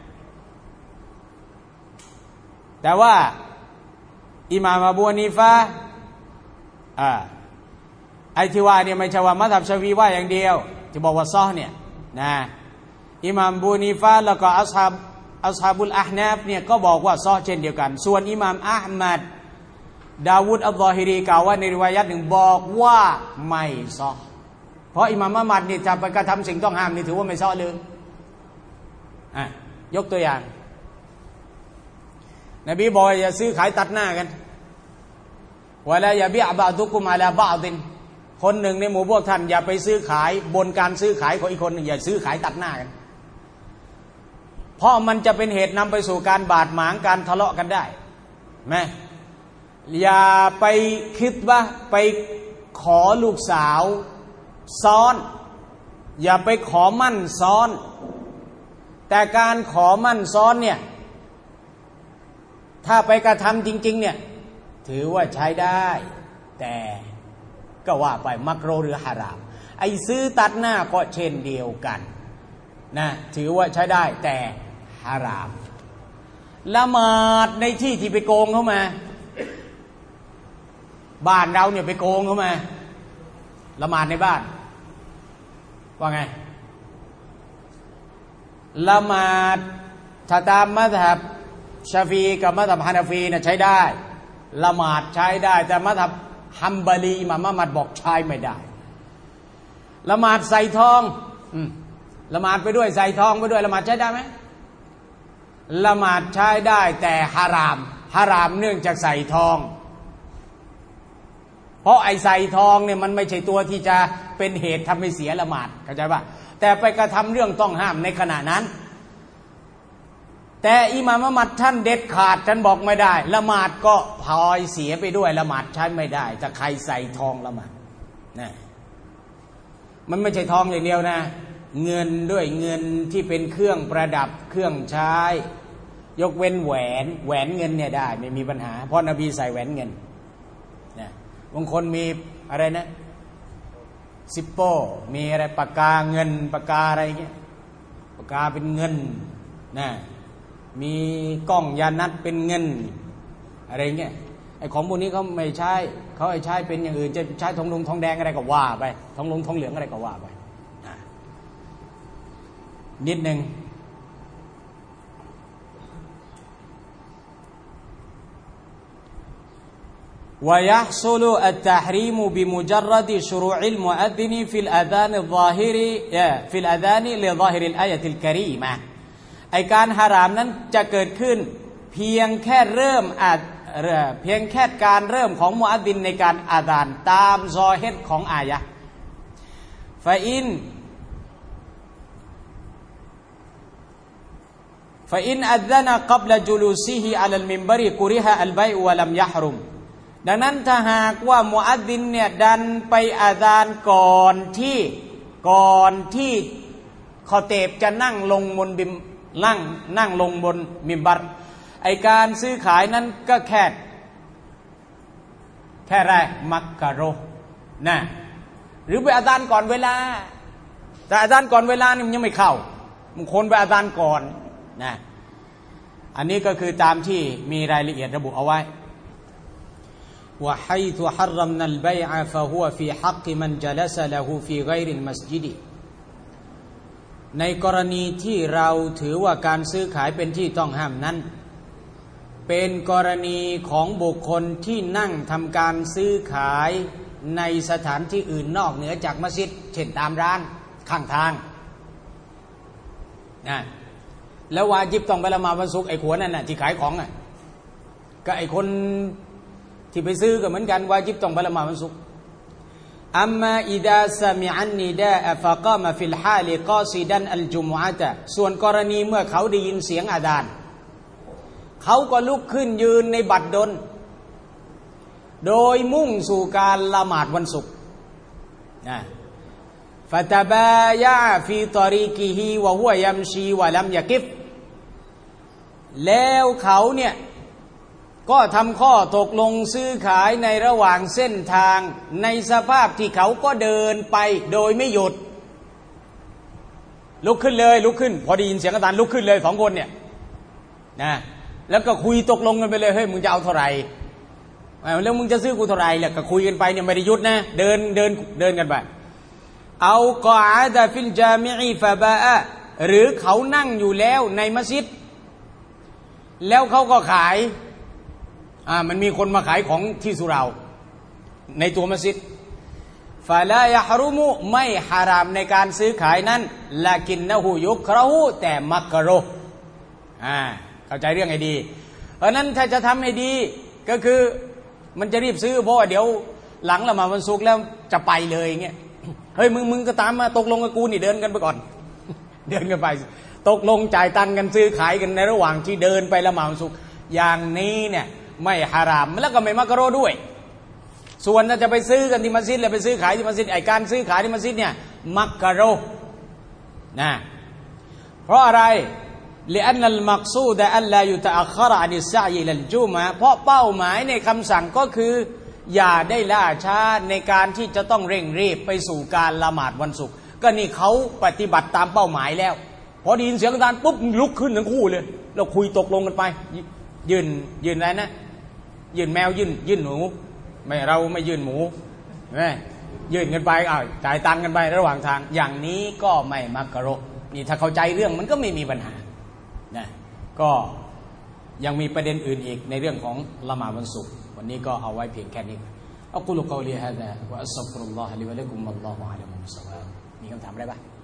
แต่ว่าอิหม่ามอบูฮานีฟะห์ไอ้ที่ว่าเนี่ยไม่ใช่ว่ามัซฮับชาฟีว่าอย่างเดียวที่บอกว่าซอเนี่ยนะอิหม่ามอบูฮานีฟะห์แล้วก็อัศฮาบุลอะห์นาฟเนี่ยก็บอกว่าซอเช่นเดียวกันส่วนอิหม่ามอะห์มัดดาวุดอัลลอฮิรีกล่าวว่าในริวายัตหนึ่งบอกว่าไม่ซอเพราะอิหม่ามอะห์มัดนี่ถ้าไปกระทำสิ่งต้องห้ามนี่ถือว่าไม่ซอเลยยกตัวอย่างนบีบอกอย่าซื้อขายตัดหน้ากันวะลาอย่าบิอะบะดุกุมอะลาบะฎินคนหนึ่งในหมู่พวกท่านอย่าไปซื้อขายบนการซื้อขายของอีกคนหนึ่งอย่าซื้อขายตัดหน้ากันเพราะมันจะเป็นเหตุนำไปสู่การบาดหมางการทะเลาะกันได้ไหมอย่าไปคิดว่าไปขอลูกสาวซ้อนอย่าไปขอมั่นซ้อนแต่การขอมั่นซ้อนเนี่ยถ้าไปกระทำจริงๆเนี่ยถือว่าใช้ได้แต่ก็ว่าไปมักโรหรือฮารามไอ้ซื้อตัดหน้าก็เช่นเดียวกันนะถือว่าใช้ได้แต่ฮารามละหมาดในที่ที่ไปโกงเข้ามาบ้านเราเนี่ยไปโกงเข้ามาละหมาดในบ้านว่าไงละหมาดถ้าตามมัซฮับชาฟีกับมัซฮับฮานาฟีนะใช้ได้ละหมาดใช้ได้แต่มัซฮับฮัมบาลีอิหม่ามอะห์มัดบอกใช้ไม่ได้ละหมาดใส่ทองละหมาดไปด้วยใส่ทองไปด้วยละหมาดใช้ได้ไหมละหมาดใช้ได้แต่ฮารามเนื่องจากใส่ทองเพราะไอ้ใส่ทองเนี่ยมันไม่ใช่ตัวที่จะเป็นเหตุทำให้เสียละหมาดเข้าใจป่ะแต่ไปกระทำเรื่องต้องห้ามในขณะนั้นแต่อิหม่ามอะห์มัดท่านเด็ดขาดท่านบอกไม่ได้ละหมาดก็พลอยเสียไปด้วยละหมาดใช้ไม่ได้ถ้าใครใส่ทองละหมาดนะมันไม่ใช่ทองอย่างเดียวนะเงินด้วยเงินที่เป็นเครื่องประดับเครื่องใช้ยกเว้นแหวนเงินเนี่ยได้ไม่มีปัญหาเพราะนบีใส่แหวนเงินนะบางคนมีอะไรนะซิปโป้มีอะไรปากกาเงินปากกาอะไรเงี้ยปากกาเป็นเงินนะมีกล้องยานัดเป็นเงินอะไรเงี้ยไอ้ของพวกนี้เขาไม่ใช้เขาให้ใช้เป็นอย่างอื่นจะใช้ทองทองแดงอะไรก็ว่าไปทองเหลืองอะไรก็ว่าไปนิดนึงويحصل التحريم بمجرد شروع المؤذن في الأذان الظاهر في الأذان لظاهر الآية الكريمة ไอ้การฮารามนั้นจะเกิดขึ้นเพียงแค่เริ่มเพียงแค่การเริ่มของมุอัซซินในการอาซานตามซอฮิรของอายะห์ฟาอินอัซซะนะกับละจุลูซิฮิอะลัลมินบริกุริฮะอัลบัยวะลัมยะฮรุมดังนั้นถ้าหากว่ามุอัซซินเนี่ยดันไปอาซานก่อนที่คอเตบจะนั่งลงบนนั่งลงบนมิมบัรไอการซื้อขายนั้นก็แค่อะไรมักกะโรนะหรือไปอาซานก่อนเวลาแต่อาซานก่อนเวลานี่มันยังไม่เข้าบางคนไปอาซานก่อนนะอันนี้ก็คือตามที่มีรายละเอียดระบุเอาไว้ว่าให้ตัวฮัรรัมนัลบัยอะฟะฮุวะฟีฮักมันจลัสละฮูฟีฆอยริลมัสญิดในกรณีที่เราถือว่าการซื้อขายเป็นที่ต้องห้ามนั้นเป็นกรณีของบุคคลที่นั่งทำการซื้อขายในสถานที่อื่นนอกเหนือจากมัสยิดเช่นตามร้านข้างทางนะแล้ววาญิบต้องไปละหมาดวันศุกร์ไอ้ขวนั่นน่ะที่ขายของอ่ะก็ไอ้คนที่ไปซื้อก็เหมือนกันวาญิบต้องไปละหมาดวันศุกร์อัมมาอิดาซามิอันนิดาอะฟะกามะฟิลฮาลิกอซิดันอัลจุมอะตะส่วนกรณีเมื่อเขาได้ยินเสียงอาซานเขาก็ลุกขึ้นยืนในบัดดลโดยมุ่งสู่การละหมาดวันศุกร์นะฟะตะบายะฟีตอรีกิฮิวะฮุวะยัมชีวะลัมยะกิฟแล้วเขาเนี่ยก็ทำข้อตกลงซื้อขายในระหว่างเส้นทางในสภาพที่เขาก็เดินไปโดยไม่หยุดลุกขึ้นเลยลุกขึ้นพอได้ยินเสียงอาซานลุกขึ้นเลย2คนเนี่ยนะแล้วก็คุยตกลงกันไปเลยเฮ้ยมึงจะเอาเท่าไหร่แล้วมึงจะซื้อกูเท่าไหร่แล้วก็คุยกันไปเนี่ยไม่ได้หยุดนะเดินกันไปเอากออาดะฟิลจามิอีฟะบาอะหรือเขานั่งอยู่แล้วในมัสยิดแล้วเขาก็ขายมันมีคนมาขายของที่สุเราในตัวมัสยิดฟะลายะฮรุมุไม่ฮารามในการซื้อขายนั้นลากินนะฮูยุกเราะฮูแต่มักรุฮ์เข้าใจเรื่องให้ดีเพราะนั้นถ้าจะทำให้ดีก็คือมันจะรีบซื้อเพราะว่าเดี๋ยวหลังละหมาดวันศุกร์แล้วจะไปเลยอย่างเงี้ยเฮ้ยมึงก็ตามมาตกลงกับกูนี่เดินกันไปก่อนเดินกันไปตกลงจ่ายตังค์กันซื้อขายกันในระหว่างที่เดินไปละหมาดวันศุกร์อย่างนี้เนี่ยไม่ฮารามแล้วก็ไม่มักรุฮ์ด้วยส่วนถ้าจะไปซื้อกันที่มัสยิดแล้วไปซื้อขายที่มัสยิดไอ้การซื้อขายที่มัสยิดเนี่ยมักรุฮ์นะเพราะอะไรلأن المقصود ألا يتأخر عن السعي إلى الجمعة เพราะเป้าหมายในคำสั่งก็คืออย่าได้ล่าช้าในการที่จะต้องเร่งรีบไปสู่การละหมาดวันศุกร์ก็นี่เขาปฏิบัติตามเป้าหมายแล้วพอได้ยินเสียงอาซานปุ๊บลุกขึ้นทั้งคู่เลยเราคุยตกลงกันไปยืนอะไรนะยืนแมวยืนหนูไม่เราไม่ยืนหมูยืนกันไปจ่ายตังค์กันไประหว่างทางอย่างนี้ก็ไม่มักรุฮ์นี่ถ้าเข้าใจเรื่องมันก็ไม่มีปัญหานะก็ยังมีประเด็นอื่นอีกในเรื่องของละหมาดวันศุกร์วันนี้ก็เอาไว้เพียงแค่นี้อักูลุกอลีฮะซาวะอัสตัฆฟิรุลลอฮะลิวะละกุมวัลลอฮุอะลัมบิศอวาบมีคำถามอะไรบ้าง